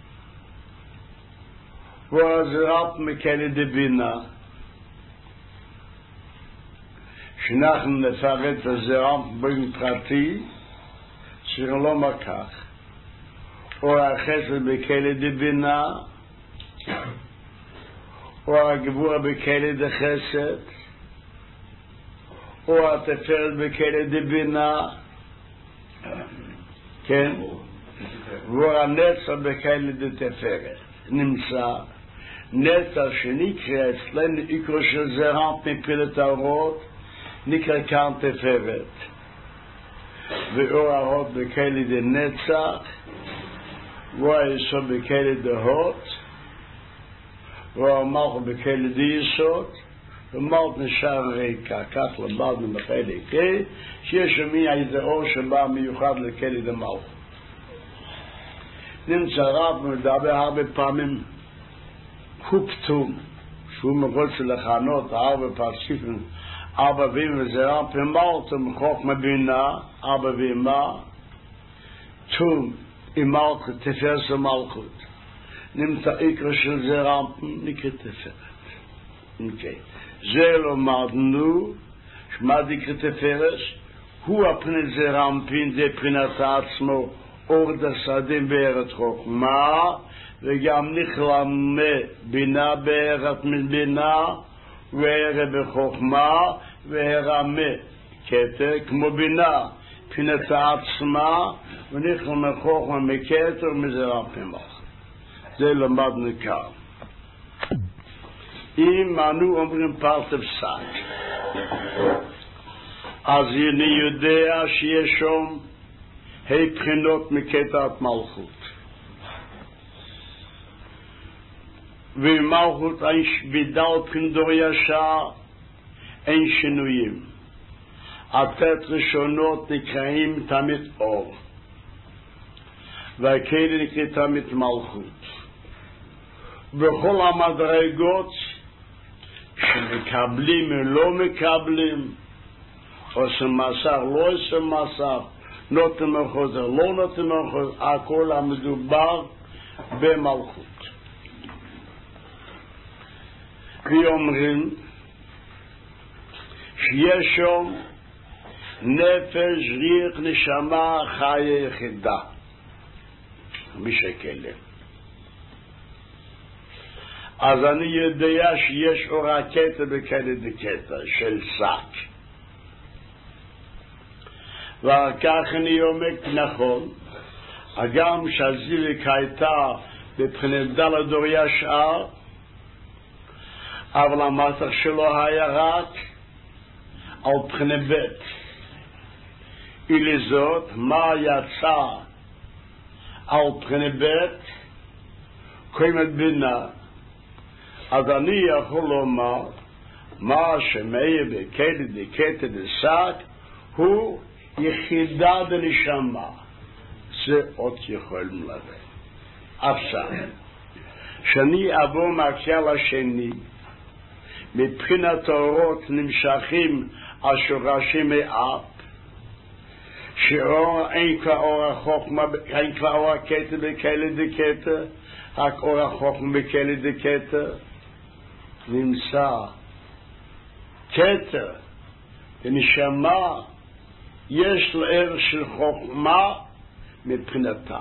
[SPEAKER 2] ואור הזרap מכלי דבינה. שאנחנו נפרט את הזרap בין פרטי, שלא מכך. אור החסד בכלי דבינה, אור הגבורה בכלי דחסד, אור התפארת בכלי דבינה, כן? ואור הנצח בכלי דתפארת. נמצא נצח שנקרא אצלנו איקרו של זרap מפילת האורות, נקרא כאן תפארת. ואור ההוד בכלי דנצח, ואור היסוד בכלי דהוד, ואור המלכות בכלי דיסוד, ומלכות נשאר ריקה. כך למדנו בחלק שיש מי איזה אור שבא מיוחד לכלי דמלכות. נמצא רב מדבר הרבה פעמים קופטום, שהוא מרוצה לחנות הרבה פרסיפים, ארבע וים וזרם פמלתם חוכמה בינה, ארבע וימה, תום עם מלכות, תפארת המלכות. נמצא איקרו של זרם, נקרא תפארת. אוקיי. זה למדנו, שמה דקרא תפארת? הוא הפני זרם פין, זה פרינת עצמו, אור דסדים בארץ חוכמה, וגם נכלם בינה בערך מבינה וערך בחוכמה והרמה כתר כמו בינה מבחינת עצמה ונכלם מחוכמה מכתר ומזרע פמח. זה למדנו כאן. אם אנו אומרים פרטב סק אז אני יודע שיש שם היי בחינות מקטעת מלכות ומלכות אין בידל פנדור ישר אין שינויים. התת ראשונות נקראים תמיד אור והכאלה נקרא תמיד מלכות. בכל המדרגות שמקבלים ולא מקבלים עושה מסר לא עושה מסר נותן מחוזר לא נותן מחוזר הכל המדובר במלכות. ואומרים שיש שם נפש ריח נשמה חיה יחידה משכלה. אז אני יודע שיש אורה קטע בכאלה דקטע של שק ואחר כך אני אומר נכון הגם שהזיוויק הייתה בבחינת דלת דור ישר אבל המסך שלו היה רק על בחינת בית. ולזאת מה יצא על בחינת בית קיימת בינה. אז אני יכול לומר מה שמאיר בכאלה דקטע דשק הוא יחידה דנשמה. זה עוד יכולים לדעת. עכשיו שאני אבוא מהכלל השני מבחינת האורות נמשכים השורשים מאפ שאור אין כבר אור החוכמה אין כבר אור הקטע בכאלה דקטע רק אור החוכמה בכאלה דקטע נמצא קטע ונשמה יש לו ערך של חוכמה מבחינתה.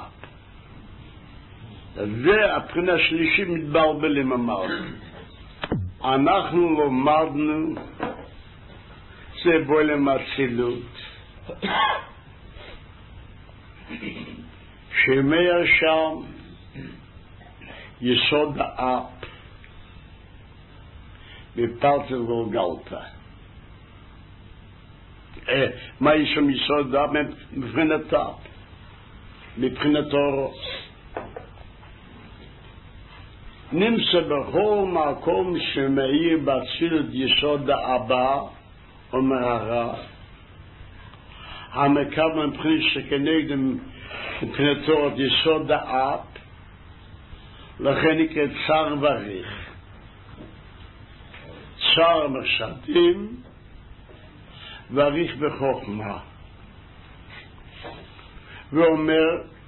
[SPEAKER 2] זה הבחינה השלישית מתבלבלים אמרנו. אנחנו לומדנו זה בולם הצילות שמאיר שם יסוד האפ בפרצה גולגלתה. מה יש שם יסוד האפ? מבחינת האפ מבחינת אורות נמצא בכל מקום שמאיר בצילות יסוד האבא אומר הרב המקבל מבחינת שכנגדם מבחינת אורות יסוד האפ לכן נקרא צר וריך צר משדים וריך בחוכמה ואומר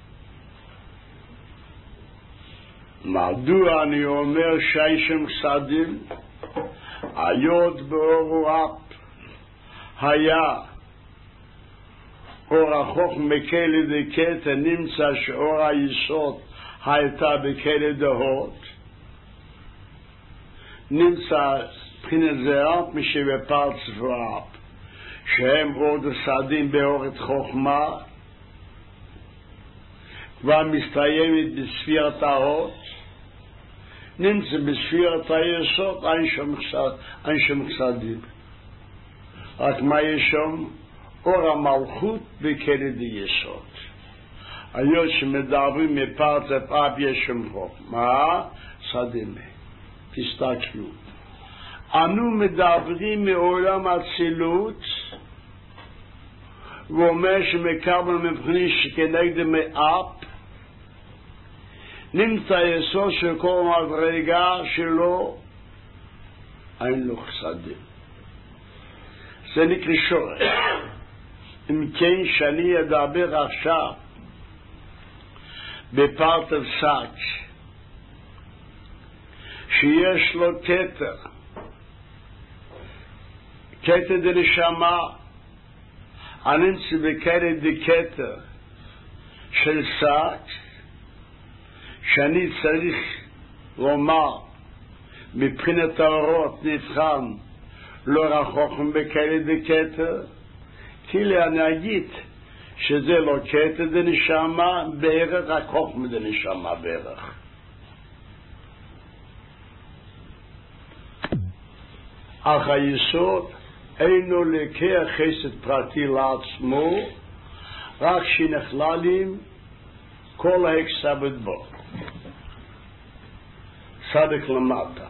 [SPEAKER 2] מדוע אני אומר שיישם סדים היוד באור אפ היה אור החוכמה בכאלה דקטע נמצא שאור היסוד הייתה בכאלה דהות נמצא בחינת זהות משבפרצה ואפ שהם אור דסדים באורת חוכמה כבר מסתיימת בספירת ההות נמצא בספירת היסוד אין שם חסדים רק מה יש שם? אור המלכות בכאלה דיסוד. היום שמדברים מפרצה ואפ יש שם חוכמה סדים תסתכלו אנו מדברים מעולם הצילות ואומר שמקבל מבחינת שכנגדם מאפ נמצא יסוד של כל מדרגה שלו אין לו חסדים. זה נקרא שורש. אם כן שאני אדבר עכשיו בפרטב סק שיש לו כתר כתר דנשמה הנמצא בכאלה דקטע של סק שאני צריך לומר מבחינת האורות נבחן לא רחוק בכאלה דקטר, כאילו אני אגיד שזה לא קטר דנשמה בערך, רחוק מדנשמה בערך. אך היסוד אינו לקח חסד פרטי לעצמו, רק שנכללים כל ההקסבת בו. צדק למטה.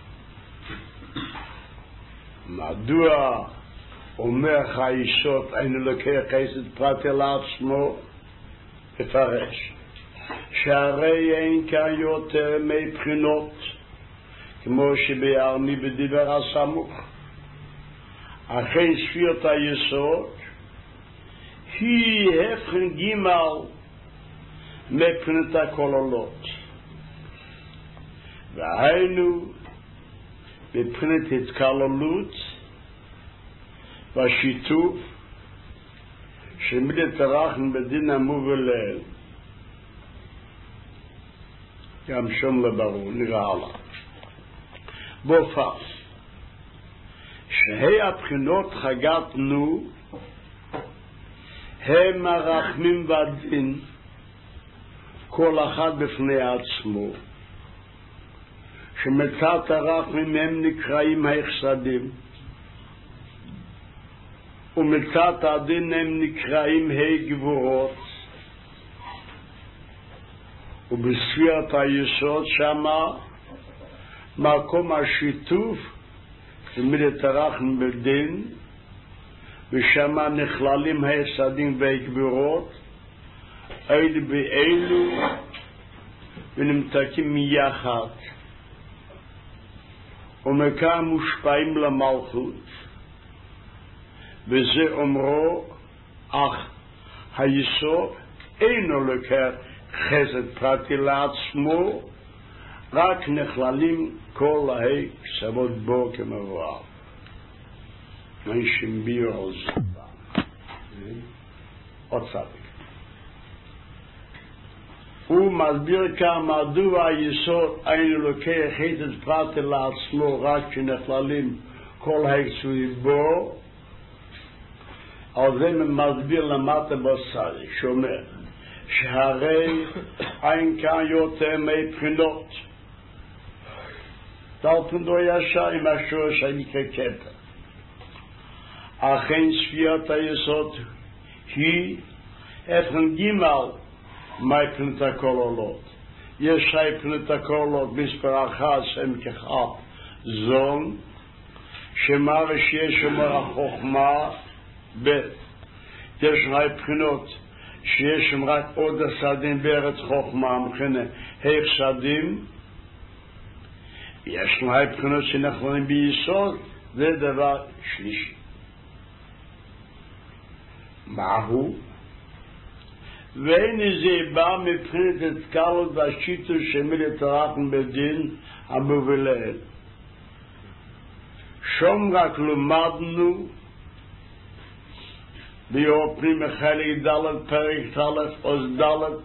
[SPEAKER 2] מדוע אומר היסוד אינו לקח חסד פרטי לעצמו? תפרש. שהרי אין כאן יותר מבחינות, כמו שביארני בדיבר הסמוך. אכן ספירת היסוד היא הבחן גימל מבחינת הכוללות, והיינו מבחינת התקללות והשיתוף שמידת הרחם בדין המובל גם שום לברור נראה לה בופס שהי הבחינות חגתנו הם הרחמים והדין כל אחד בפני עצמו, שמצד הרחמים הם נקראים היחסדים ומצד הדין הם נקראים הי גבורות, ובספירת היסוד שמה מקום השיתוף ומידת הרחם בדין, ושמה נכללים היסדים והגבורות אלה באלו ונמתקים מיחד, ומכאן מושפעים למלכות. וזה אומרו אך היסוד אינו לוקח חסד פרטי לעצמו, רק נכללים כל ההי קצוות בו כמבואר. אין שמביר על זה עוד צדיק. הוא מסביר כאן מדוע היסוד אינו לוקח חסד פרטי לעצמו, רק שנכללים כל ההי קצוות בו. על זה מסביר למטה בסרי שאומר שהרי אין כאן יותר מבחינות, דלתון ישר עם השורש הנקרא כתר. אכן ספירת היסוד היא הבחן גימל מבחינת הכוללות. יש מבחינת הכוללות מספר אחת שהם כחד זון, שמראה שיש אומר החוכמה ב'. יש מבחינות שיש שם רק עוד הסדים בארץ חוכמה מבחינה היחסדים, יש מבחינות שנכללים ביסוד. זה דבר שלישי. מהו? ואין זה בא מבחינת התקלות והשיתוף שמידת הרחם בדין המוביל. שום רק למדנו ביופנים מחלק ד' פרק ת' עוז ד'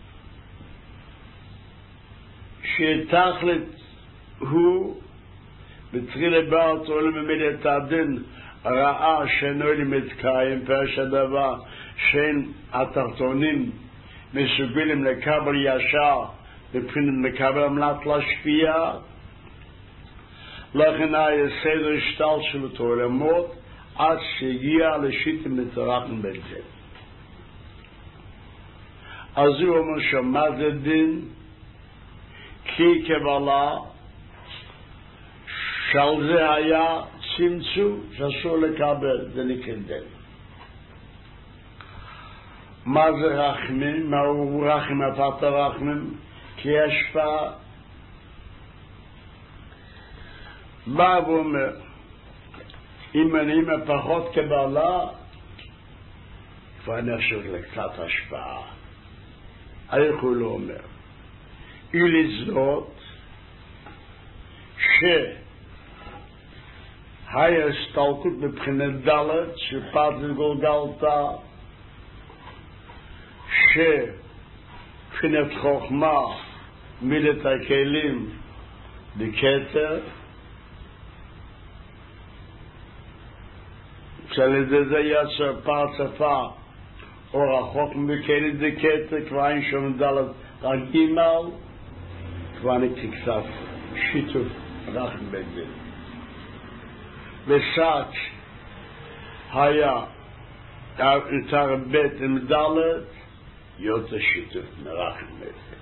[SPEAKER 2] שתכלת הוא בתחילה באת עולם במידת הדין ראה שאינו מתקיים, פירוש הדבר שאין התחתונים מסוגלים לקבל ישר מבחינת לקבל עמלת להשפיע. לכן היה סדר השתלשלות העולמות עד שהגיע לשיטה מתרחם בזה. אז הוא אומר שמה זה דין? כי קבלה שעל זה היה צמצום שאסור לקבל, זה נקרא דין. מה זה רחמים? מה הוא רחם הפת הרחמים? כי השפעה. בא ואומר אם אני פחות קבלה כבר נחשב לקצת השפעה. איך הוא לא אומר? ולזאת שהיה הסתלקות מבחינת ד' שפת לגולגלתה, שמבחינת חוכמה מילת הכלים דקטר, שעל ידי זה יצר פרצפה או רחוק מכלי דקטר, כבר אין שום דלת רק גימל, כבר נקצף שיתוף רחם בדין. וסעת היה יותר בית עם דלת, יותר שיתוף מרחם בדין.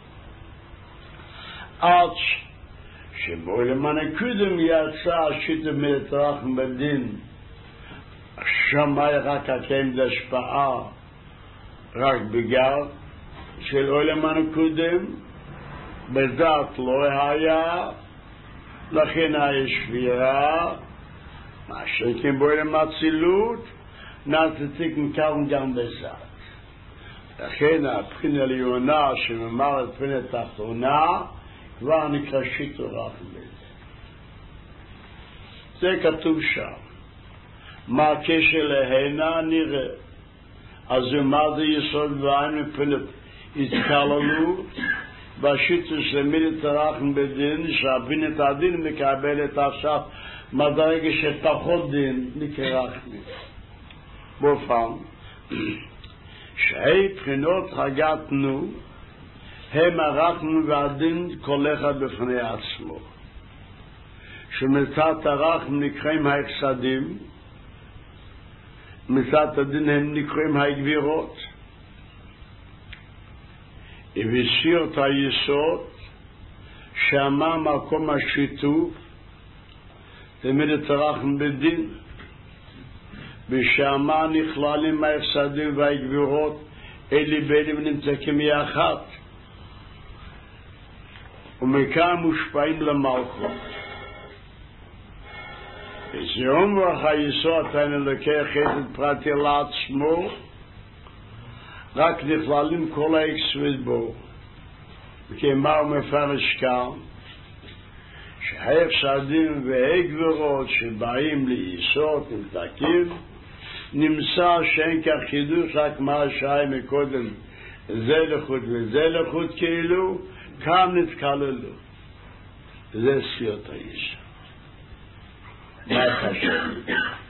[SPEAKER 2] עד שבו למען הקודם יצא שיתוף מרחם בדין, שם היה רק הקיים להשפעה, רק בגלל של עולם הקודם, בזאת לא היה, לכן היה שבירה, מה שכן בעולם הצילות, נעשיתי מכאן גם בזאת. לכן הבחינה העליונה שמאמר את הבחינה התחתונה, כבר נקרא שיתוף רחם בדין. זה כתוב שם. מה הקשר להנה נראה. אז מה זה יסוד ועין מבחינת התקללות, בשיתוף של מילת רחם בדין, שהבחינת הדין מקבלת עכשיו מדרגה שפחות דין נקרא רחם. באופן שהי בחינות הגעתנו הם הרחם והדין כל אחד בפני עצמו. שמצד הרחם נקראים ההפסדים, מצד הדין הם נקראים הגבירות. ובשיר את היסוד שמה מקום השיתוף תמיד רחם בדין, ושמה נכללים ההפסדים והגבירות אלה באלה ונמצאים יחד, ומכאן מושפעים למלכות. וזה אומר היסוד אני לוקח חסד פרטי לעצמו, רק נכללים כל האקסוויד בו. וכמה הוא מפרש כאן, שההפסדים והגבירות שבאים ליסוד נמתקים, נמצא שאין כך חידוש רק מה שהיה מקודם, זה לחוד וזה לחוד כאילו, כאן נתקללו. זה סיוט היסוד. מה חשוב?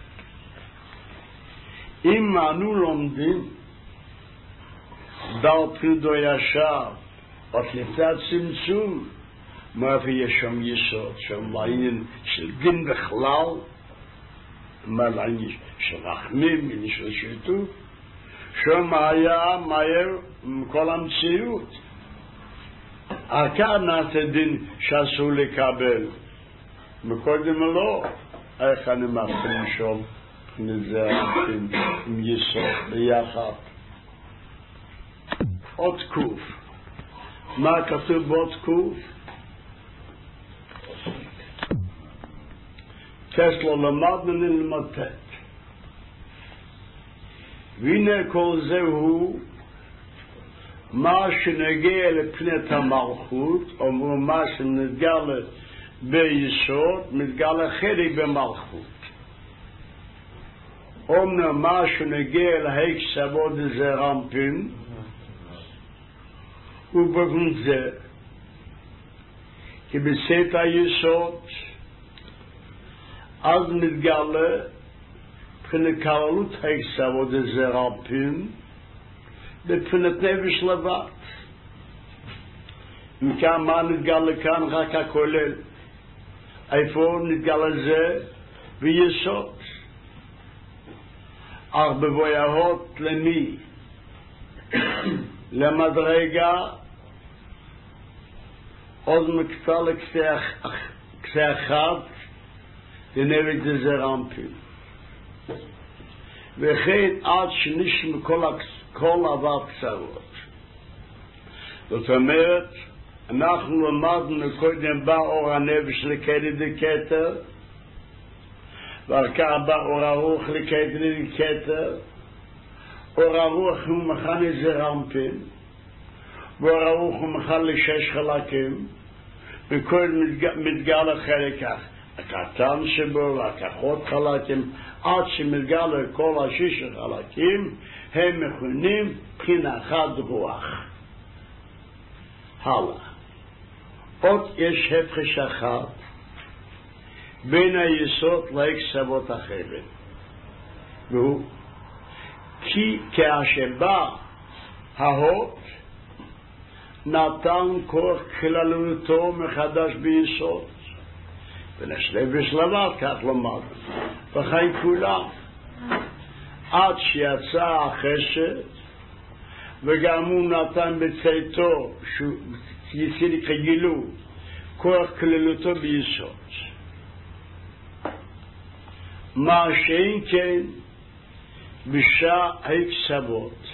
[SPEAKER 2] אם אנו לומדים דל פרידו ישר, עוד לפני צמצום, מאיפה יש שם יסוד, שם לעניין של דין בכלל, מה לעניין של רחמים, לעניין של שיתוף, שם היה מהר מכל המציאות. כאן נעשה דין שאסור לקבל, מקודם לא. איך אני מבחין שם, נזה עם יסוד ביחד. עוד קוף. מה כתוב בעוד קוף? כסלו למדנו נלמדת. והנה כל זהו מה שנגיע לפנת המלכות, או מה שנתגלה ביסוד, מתגלה חלק במלכות. אומנם מה שנגיע להקסבות זה רמפין, ובגון זה, כי בסית היסוד, אז מתגלה מבחינת כללות ההקסבות זה רמפין, מבחינת נפש לבד. מכאן מה נתגלה כאן? רק הכולל. איפה נתגלה זה? ביסוד. אך בבויהות למי? למדרגה עוד מקצה לקצה אחד לנבט זה רמפים. וכן עד שנשמע כל עבר קצרות. זאת אומרת, אנחנו למדנו קודם בא אור הנפש לקטר דקטר, ואחר כך בא אור הרוח לקטר דקטר. אור הרוח הוא מכן איזה רמפים, ואור הרוח הוא מכן לשש חלקים, וכל מתגלה חלק הקטן שבו, והכחות חלקים, עד שמתגלה כל השיש חלקים, הם מכונים בחינה אחת רוח. הלאה. עוד יש הפרש אחד בין היסוד להקצוות אחרת, והוא כי כאשר בא ההוד נתן כוח כללותו מחדש ביסוד, ונשלב בשלביו, כך לומר, בחיים כולם, עד שיצא החסד, וגם הוא נתן בצאתו, שיצא כגילו, כוח כללותו ביסוד. מה שאין כן בשעה הקצוות,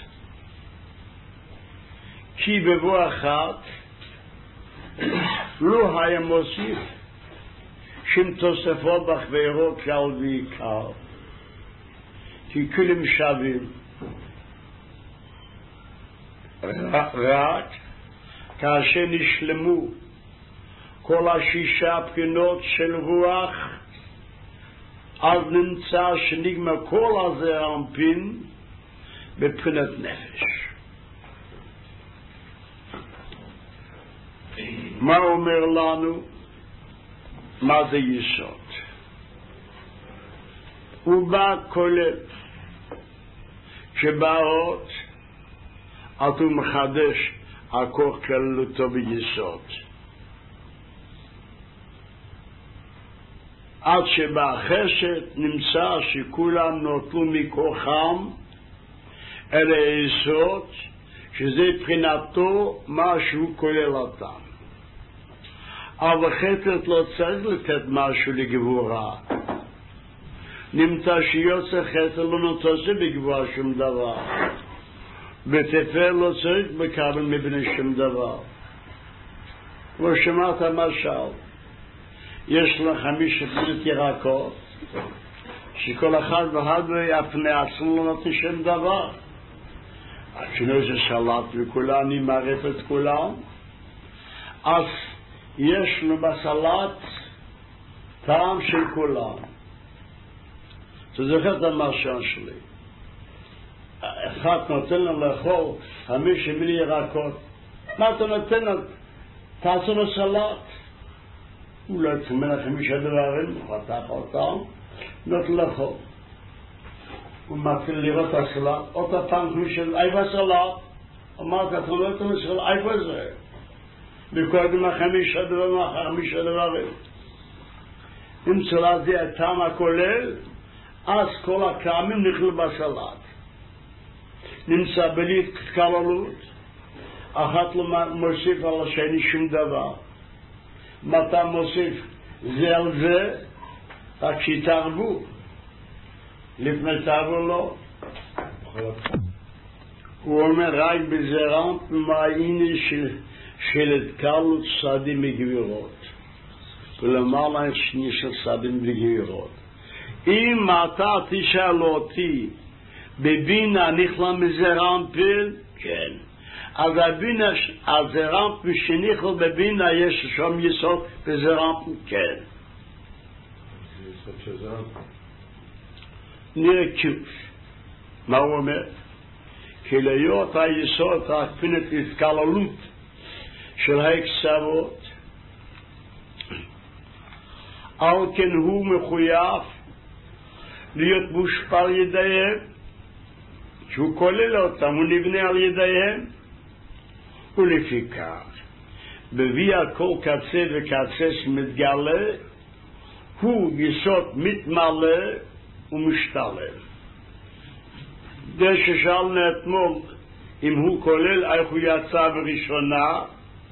[SPEAKER 2] כי בבוא אחת לא היה מוסיף שום תוספות בחברו כלל ועיקר, כי כולם שווים, רק כאשר נשלמו כל השישה בחינות של רוח, אז נמצא שנגמר כל הזה האנפין בבחינת נפש. מה אומר לנו? מה זה יסוד? הוא בא כולל שבאות אז הוא מחדש הכוח כללותו ביסוד, עד שבא החסד נמצא שכולם נוטלו מכוחם אל היסוד, שזה מבחינתו משהו כולל אותם. אבל חסד לא צריך לתת משהו לגבורה. נמצא שיוצא חסד לא נותן בגבורה שום דבר, בתפאר לא צריך לקבל מבני שום דבר. כמו שמעת משל, יש לך חמישה פנות ירקות שכל אחד ואחד יפנה עצמו לא נותן שום דבר. אפילו זה סלט וכולם נמערף את כולם, אז יש לו בסלט טעם של כולם. אתה זוכר את המשל שלי, אחד נותן לו לאכול חמישה מילי ירקות, מה אתה נותן לו? תעשו לו סלט. הוא לא יצמא לחמישה דברים, חתך אותם, נותן לאכול. הוא מתחיל לראות את הסלט, אותה פעם של איפה הסלט? אמרת, אתה לא נותן לסלט, איפה זה? וקודם החמישה דברים, החמישה דברים. אם סלט זה הטעם הכולל, אז כל הקעמים נכלו בסלט. נמצא בלי התקללות, אחת לא מוסיף על השני שום דבר. מתי מוסיף זה על זה, רק שיתערבו. לפני תערבו לא. הוא אומר רק בזרם מעייני של, של התקלות צדים וגבירות. כלומר לך שני של צדים וגבירות. אם אתה תשאל אותי בבינה נכלל מזרמפל, כן. אז הבינה, הזרמפל שנכלל בבינה יש שם יסוד בזרמפל, כן.
[SPEAKER 1] יסוד של זרמפל?
[SPEAKER 2] נראה קיוש. מה הוא אומר? כי להיות היסוד להקפינת התקללות של ההקצוות, על כן הוא מחויב להיות מושפע על ידיהם, שהוא כולל אותם, הוא נבנה על ידיהם, ולפיכך, בביא כל קצה וקצה שמתגלה, הוא יסוד מתמלא ומשתלב. זה ששאלנו אתמול, אם הוא כולל, איך הוא יצא בראשונה,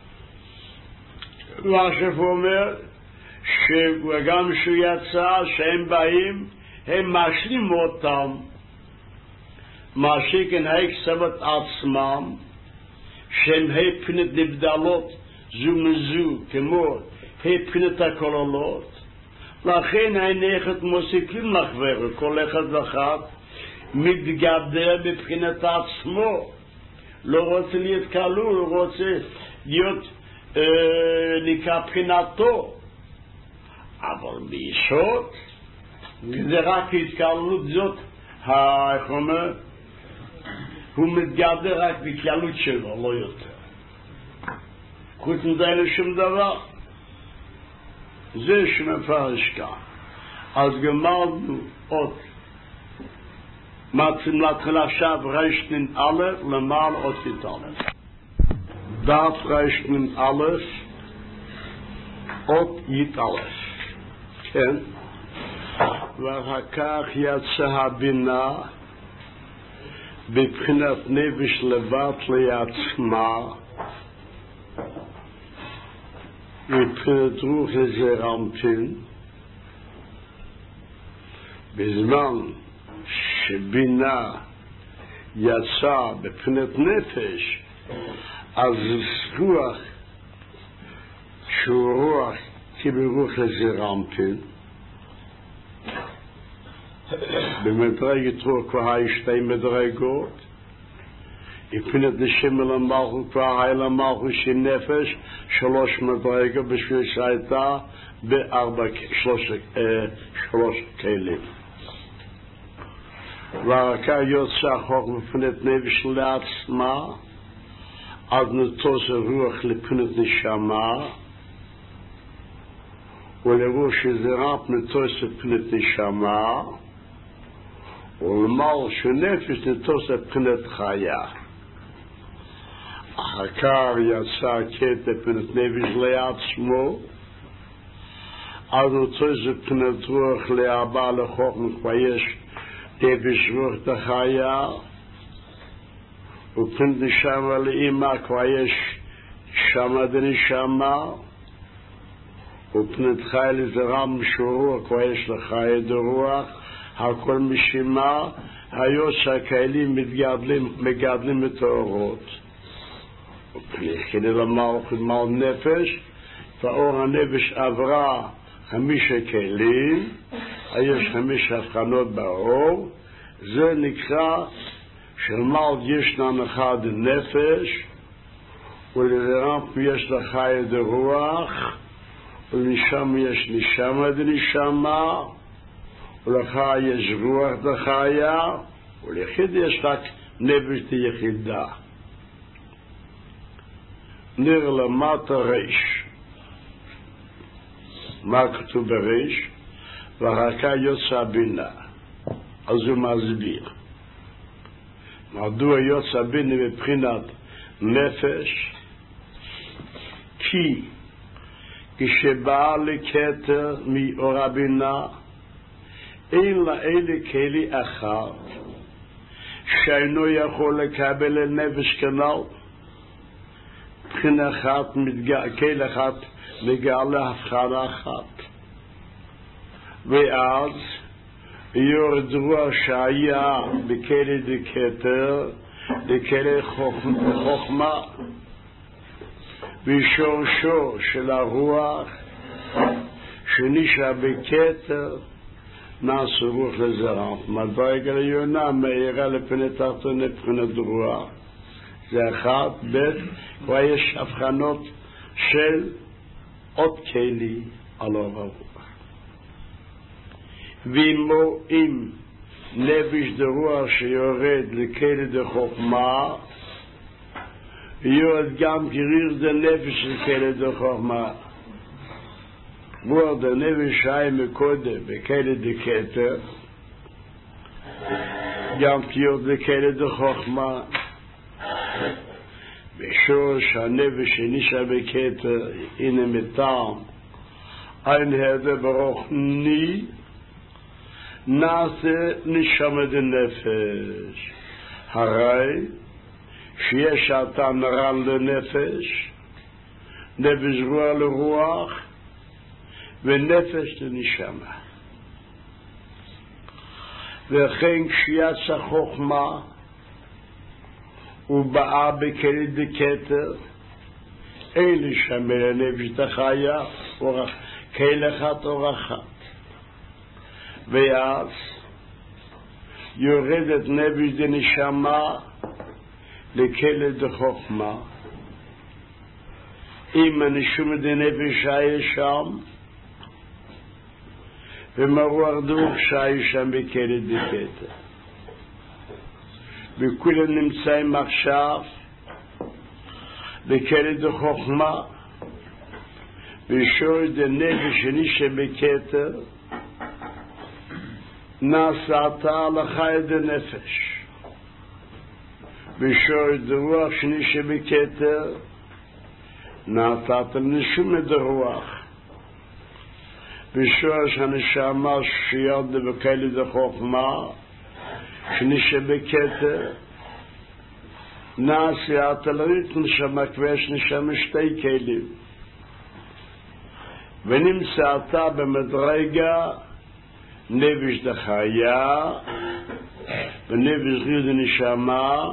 [SPEAKER 2] והשף אומר, שגם שהוא יצא, שהם באים, הם משלים אותם, מה שכן ההקצוות עצמם, שהם הפנת נבדלות זו מזו, כמו הפנת הכוללות, לכן הנכת מוסיפים לחבר, כל אחד ואחד מתגדר בבחינת עצמו, לא רוצה להיות כלול, לא רוצה להיות אה, נקרא בחינתו, אבל ביסוד זה רק התקללות זאת, איך אומר, הוא מתגדר רק בכללות שלו, לא יותר. חוץ מזה אין שום דבר. זה שמפרש כאן. אז גמרנו עוד. מצאים להתחיל עכשיו רשנין א' למעל עוד יתאלף. דף רשנין א' עוד יתאלף. כן? ואחר כך יצא הבינה בבחינת נפש לבד לעצמה מבחינת רוח לזעיר אנפין בזמן שבינה יצא בבחינת נפש אז רוח שהוא רוח כברוח לזעיר אנפין במדרגת רוח כבר היו שתי מדרגות מבחינת נשם אל המלכות כבר היה למלכות של נפש שלוש מדרגות בשביל שהייתה בארבע שלוש, אה, שלוש כלים והרקה יוצא חוק מבחינת נפש לעצמה עד נתוס הרוח לבחינת נשמה ולרוח שזה רב נתוס לבחינת נשמה ולמעל שנפש נתוס לבחינת חיה אחר כך יצא קטע לבחינת נפש לעצמו אז נתוס לבחינת רוח להבא לחוכמה כבר יש נפש רוח דחיה ובחינת נשמה לאמא כבר יש שמה דנשמה ובחינת חיה לזרם שרוח כבר יש לחיה דרוח הכל משימה היו שהכאלים מתגדלים מגדלים את האורות וכדי למלכות מעל נפש ואור הנפש עברה חמישה כלים יש חמש הבחנות באור זה נקרא שלמעל ישנן אחד נפש ולרם יש לחיה דרוח ולנשם יש נשמה דנשמה ולך יש רוח דחיה וליחיד יש רק נפש דיחידה נר למטה ריש מה כתוב בריש והרקה יוצא בינה אז הוא מסביר מדוע יוצא בינה מבחינת נפש כי כשבאה לכתר מאור הבינה אין לה אלה כלי אחד שאינו יכול לקבל לנפש כנל מבחינה אחת כלי אחת מגלה הבחנה אחת ואז יורד רוח שהיה בכלי דקטר לכלי חוכמה ושורשו של הרוח שנשאר בכתר נעשו רוח לזרם מדרגה עליונה מהירה לפני תחתונה מבחינת רוח זה אחד בית כבר יש הבחנות של עוד כלי על הרוח ואמו אם נפש דרוח שיורד לכלי דחוכמה יורד גם גריר דנפש לכלי דחוכמה רוח דנפש היה מקודם בכלי דקטר גם יורד לכלי דחוכמה ושורש הנפש שנשאר בכתר הנה מטעם אין הדה ברוחני נעשה נשמה דנפש הרי שיש אתה נרן לנפש נפש רוח לרוח ונפש לנשמה וכן כשיצא חוכמה ובאה בכלי דקטר אין לשמה לנפש דחיה כלי אחת אור אחת ואז יורדת נפש דנשמה לכלי דחוכמה אם הנשמה דנפש היה שם ומרוח דרוך שהיה שם בכלי דקטר וכולם נמצאים עכשיו בקלד החוכמה, בשור דנפש שני שבכתר, נעשת הלכה דנפש. בשור דרוח שני שבכתר, נעשת נשום דרוח. בשורש הנשמה שירד בקלד החוכמה, שני שבכתר, נעשה התלרית נשמה כבש נשמה שתי כלים. ונמצאת במדרגה נפש דחיה, ונפש גיר דנשמה,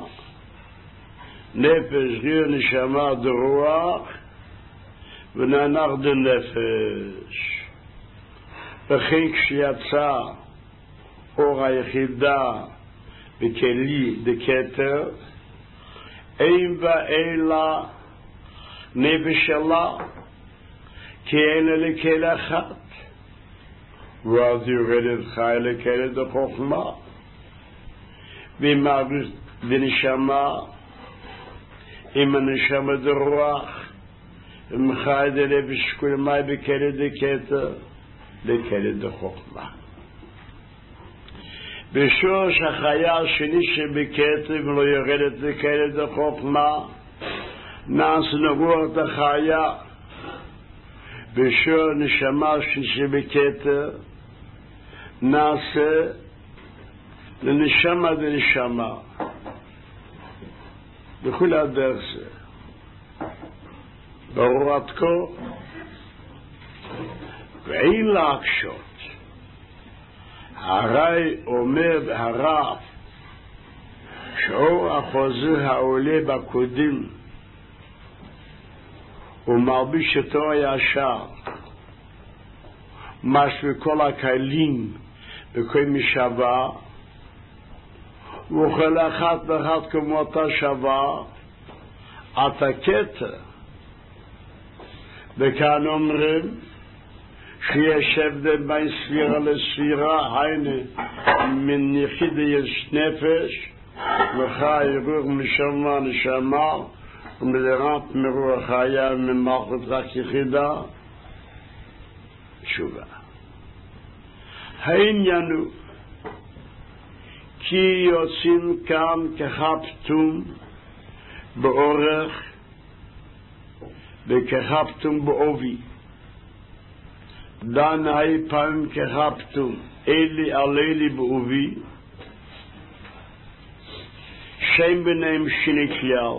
[SPEAKER 2] נפש גיר נשמה דרוח, ונענך דנפש. וכן כשיצא אור היחידה בכלי דקטר, אין בה אלא נפש שלה, כי אין לה כל אחת. ואז יורדת חי לכלא דחוכמה, ועם הנשמה, עם הנשמה דרוח, עם חי דנפש כולמי בכלא דקטר, לכלא דחוכמה. בשורש החיה השני שבכתר ולא יורדת לכלא דחוכמה, נעשה נגורת החיה. בשור נשמה השני שבכתר, נעשה לנשמה דנשמה. בכל הדרך זה. ברור עד כה, ואין להקשות. הרי אומר הרב שאור החוזר העולה בקודים ומרביש אותו הישר משהו כל הכלים וכל משווה וכל אחת ואחת כמותה שווה את הכתר. וכאן אומרים שיש הבדל בין ספירה לספירה, היינו מן יחיד יש נפש וחי רוח משמה נשמה ומלרמת מרוח חיה ממלכות רק יחידה תשובה. העניין הוא כי יוצאים כאן כחפתום באורך וכחפתום בעובי. דן היי פעם כחפתום אלי עלילי בעובי, שם ביניהם שני כלל,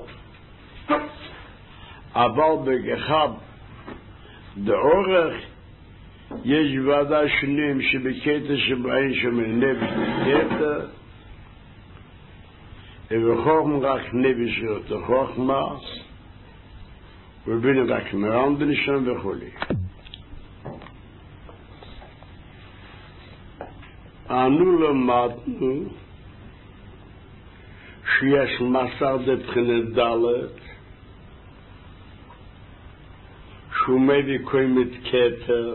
[SPEAKER 2] אבל בכחב דאורך יש ועדה שונים שבקטע שבאים שמן נפש בקטע ובחוכם רק נפש אותו חוכמה ובין רק מרנדן שם וכולי. אנו למדנו שיש מסר דבחינת דלת שהוא מביא קוימת כתר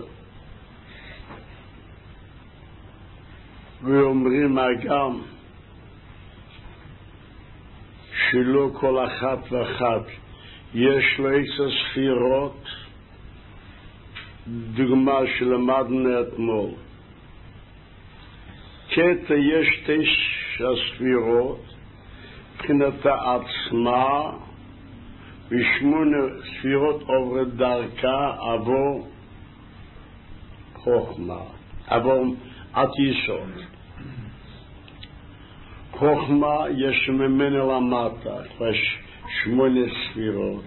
[SPEAKER 2] ואומרים גם שלא כל אחת ואחת יש לו עשר ספירות, דוגמה שלמדנו אתמול. כתר יש תשע ספירות מבחינתה עצמה ושמונה ספירות עוברת דרכה עבור חוכמה, עבור עד יסוד. חוכמה יש ממנה למטה יש שמונה ספירות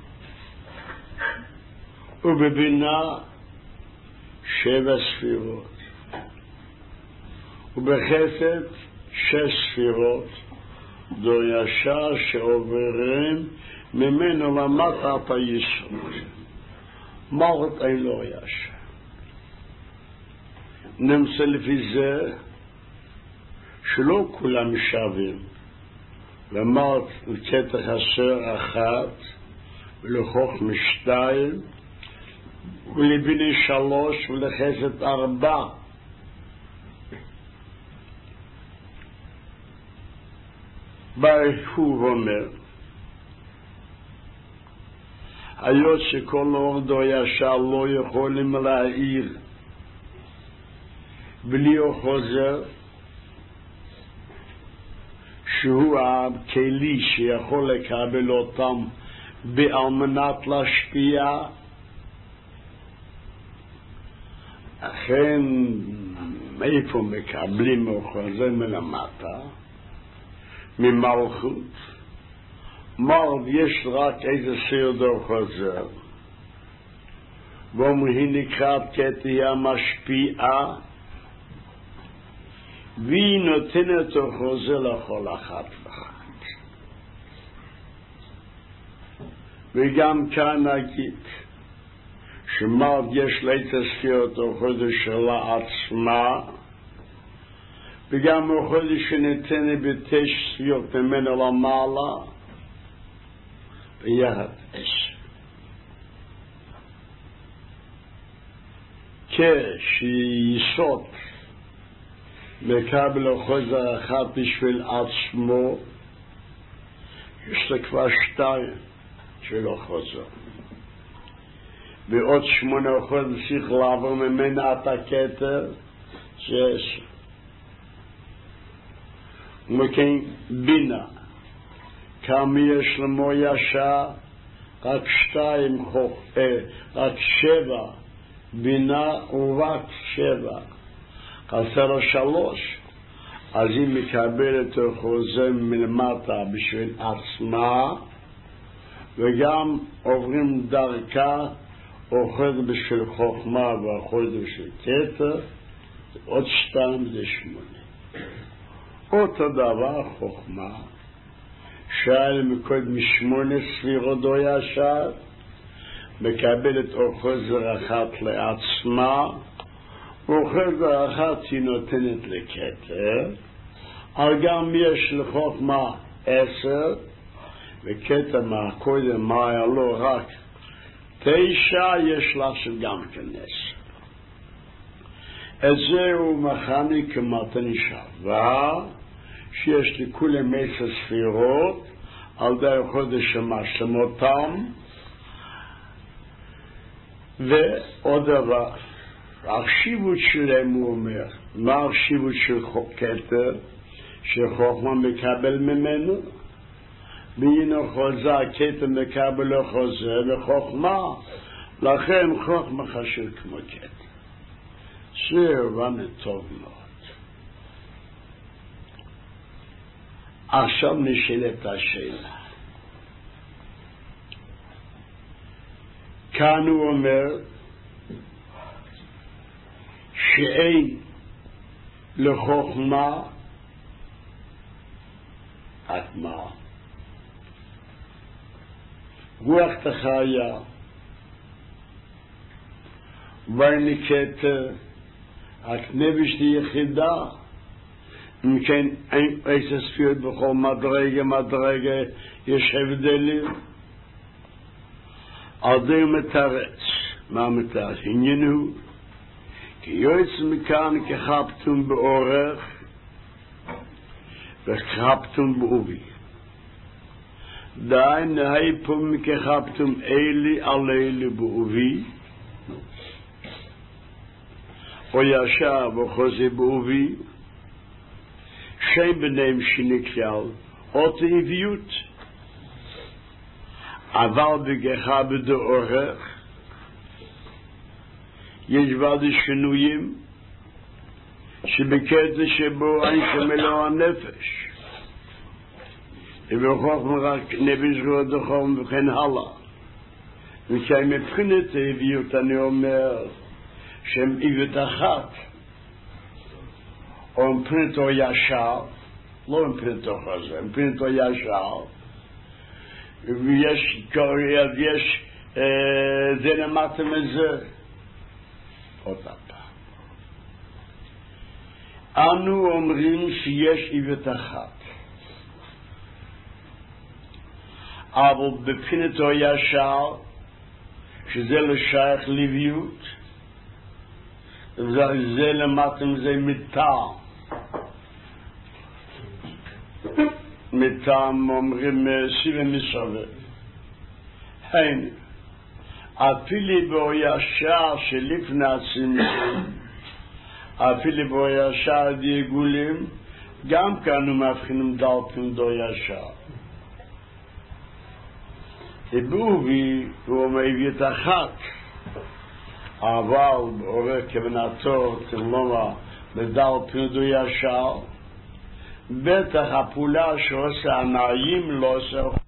[SPEAKER 2] ובבינה שבע ספירות ובחסד שש ספירות דו ישר שעוברים ממנו למטה את היסוד. מלכות אין לו ישר. נמצא לפי זה שלא כולם שווים. למרת לקטע חסר אחת ולחוכמה שתיים ולבינה שלוש ולחסד ארבע. הוא אומר היות שכל עובדו ישר לא יכולים להעיר בלי הוא חוזר, שהוא הכלי שיכול לקבל אותם על מנת להשפיע, אכן מאיפה מקבלים הוא חוזר מלמטה, ממלכות. מרד יש רק איזה סרדו חוזר, והיא נקראת כתהיה משפיעה, והיא נותנת הוא חוזר לכל אחת ואחת. וגם כאן נגיד שמרד יש לה את הספירת הוא חוזר שלה עצמה, וגם הוא חוזר שניתן בתש ספירות ממנו למעלה, ויחד אש. כשיסוד מקבל חוזר אחת בשביל עצמו, יש לה כבר שתיים שלא חוזר. ועוד שמונה חוזר צריך לעבור ממנה את הכתר, שיש. וכן בינה, כמה יש למו ישר, רק שתיים חוך, אה, רק שבע, בינה ורק שבע. חסר לו שלוש, אז היא מקבלת חוזה מלמטה בשביל עצמה, וגם עוברים דרכה, אוכל בשביל חוכמה ואוכל בשביל כתר, עוד שתיים זה שמונה. אותו דבר חוכמה, שאל מקודם משמונה ספירות או ישר, מקבלת חוזר אחת לעצמה, וחוזר אחת היא נותנת לכתר, אבל גם יש לחוכמה עשר, וכתר מהקודם מה היה לו רק תשע, יש לה שגם כנס. את זה הוא מכני כמתן שווה, שיש לכולם עשר ספירות, על דרך חודש שמשם אותם, ועוד דבר, החשיבות שלהם הוא אומר, מה החשיבות של כתר, שחוכמה מקבל ממנו, והנה חוזה, כתר מקבל לו חוזה וחוכמה, לכן חוכמה חשוב כמו כתר. זה הבנה טוב מאוד. עכשיו נשאלת השאלה. כאן הוא אומר שאין לחוכמה אטמה. רוח תחיה ואין כתר, רק נפש יחידה. אם כן, אין איזה ספירות בכל מדרגה, מדרגה, יש הבדלים. על זה מתרץ. מה מתרץ? עניין הוא, כי יועץ מכאן כחפתום באורך, וכחפתום באובי. די נהי פה מכחפתום אלי על אלי באובי, או ישר וחוזה באובי, שם ביניהם שנקלל, אותו עביות. אבל בגחה בדאורך, יש ועד שינויים, שבקטע שבו אין שמלוא הנפש. ובחוכמה רק נפש רוד החום וכן הלאה. וכי מבחינת העביות אני אומר, שהם עביות אחת, או מבחינתו ישר, לא מבחינתו חזה, מבחינתו ישר, ויש, יש, זה למטה מזה. אותה פעם. אנו אומרים שיש עבית אחת, אבל מבחינתו ישר, שזה לשייך לוויות, זה למטה מזה מטעם. מטעם אומרים סיבה מסווה. אין, אפילו בו ישר שלפני הצמצום, אפילו בו ישר דיגולים, גם כאן הוא מבחינים דלתים דו ישר. אבובי הוא מביא את אחת, אבל בעורר כוונתו תלומה לדלתים דו ישר, בטח הפעולה שעושה הנעים לא עושה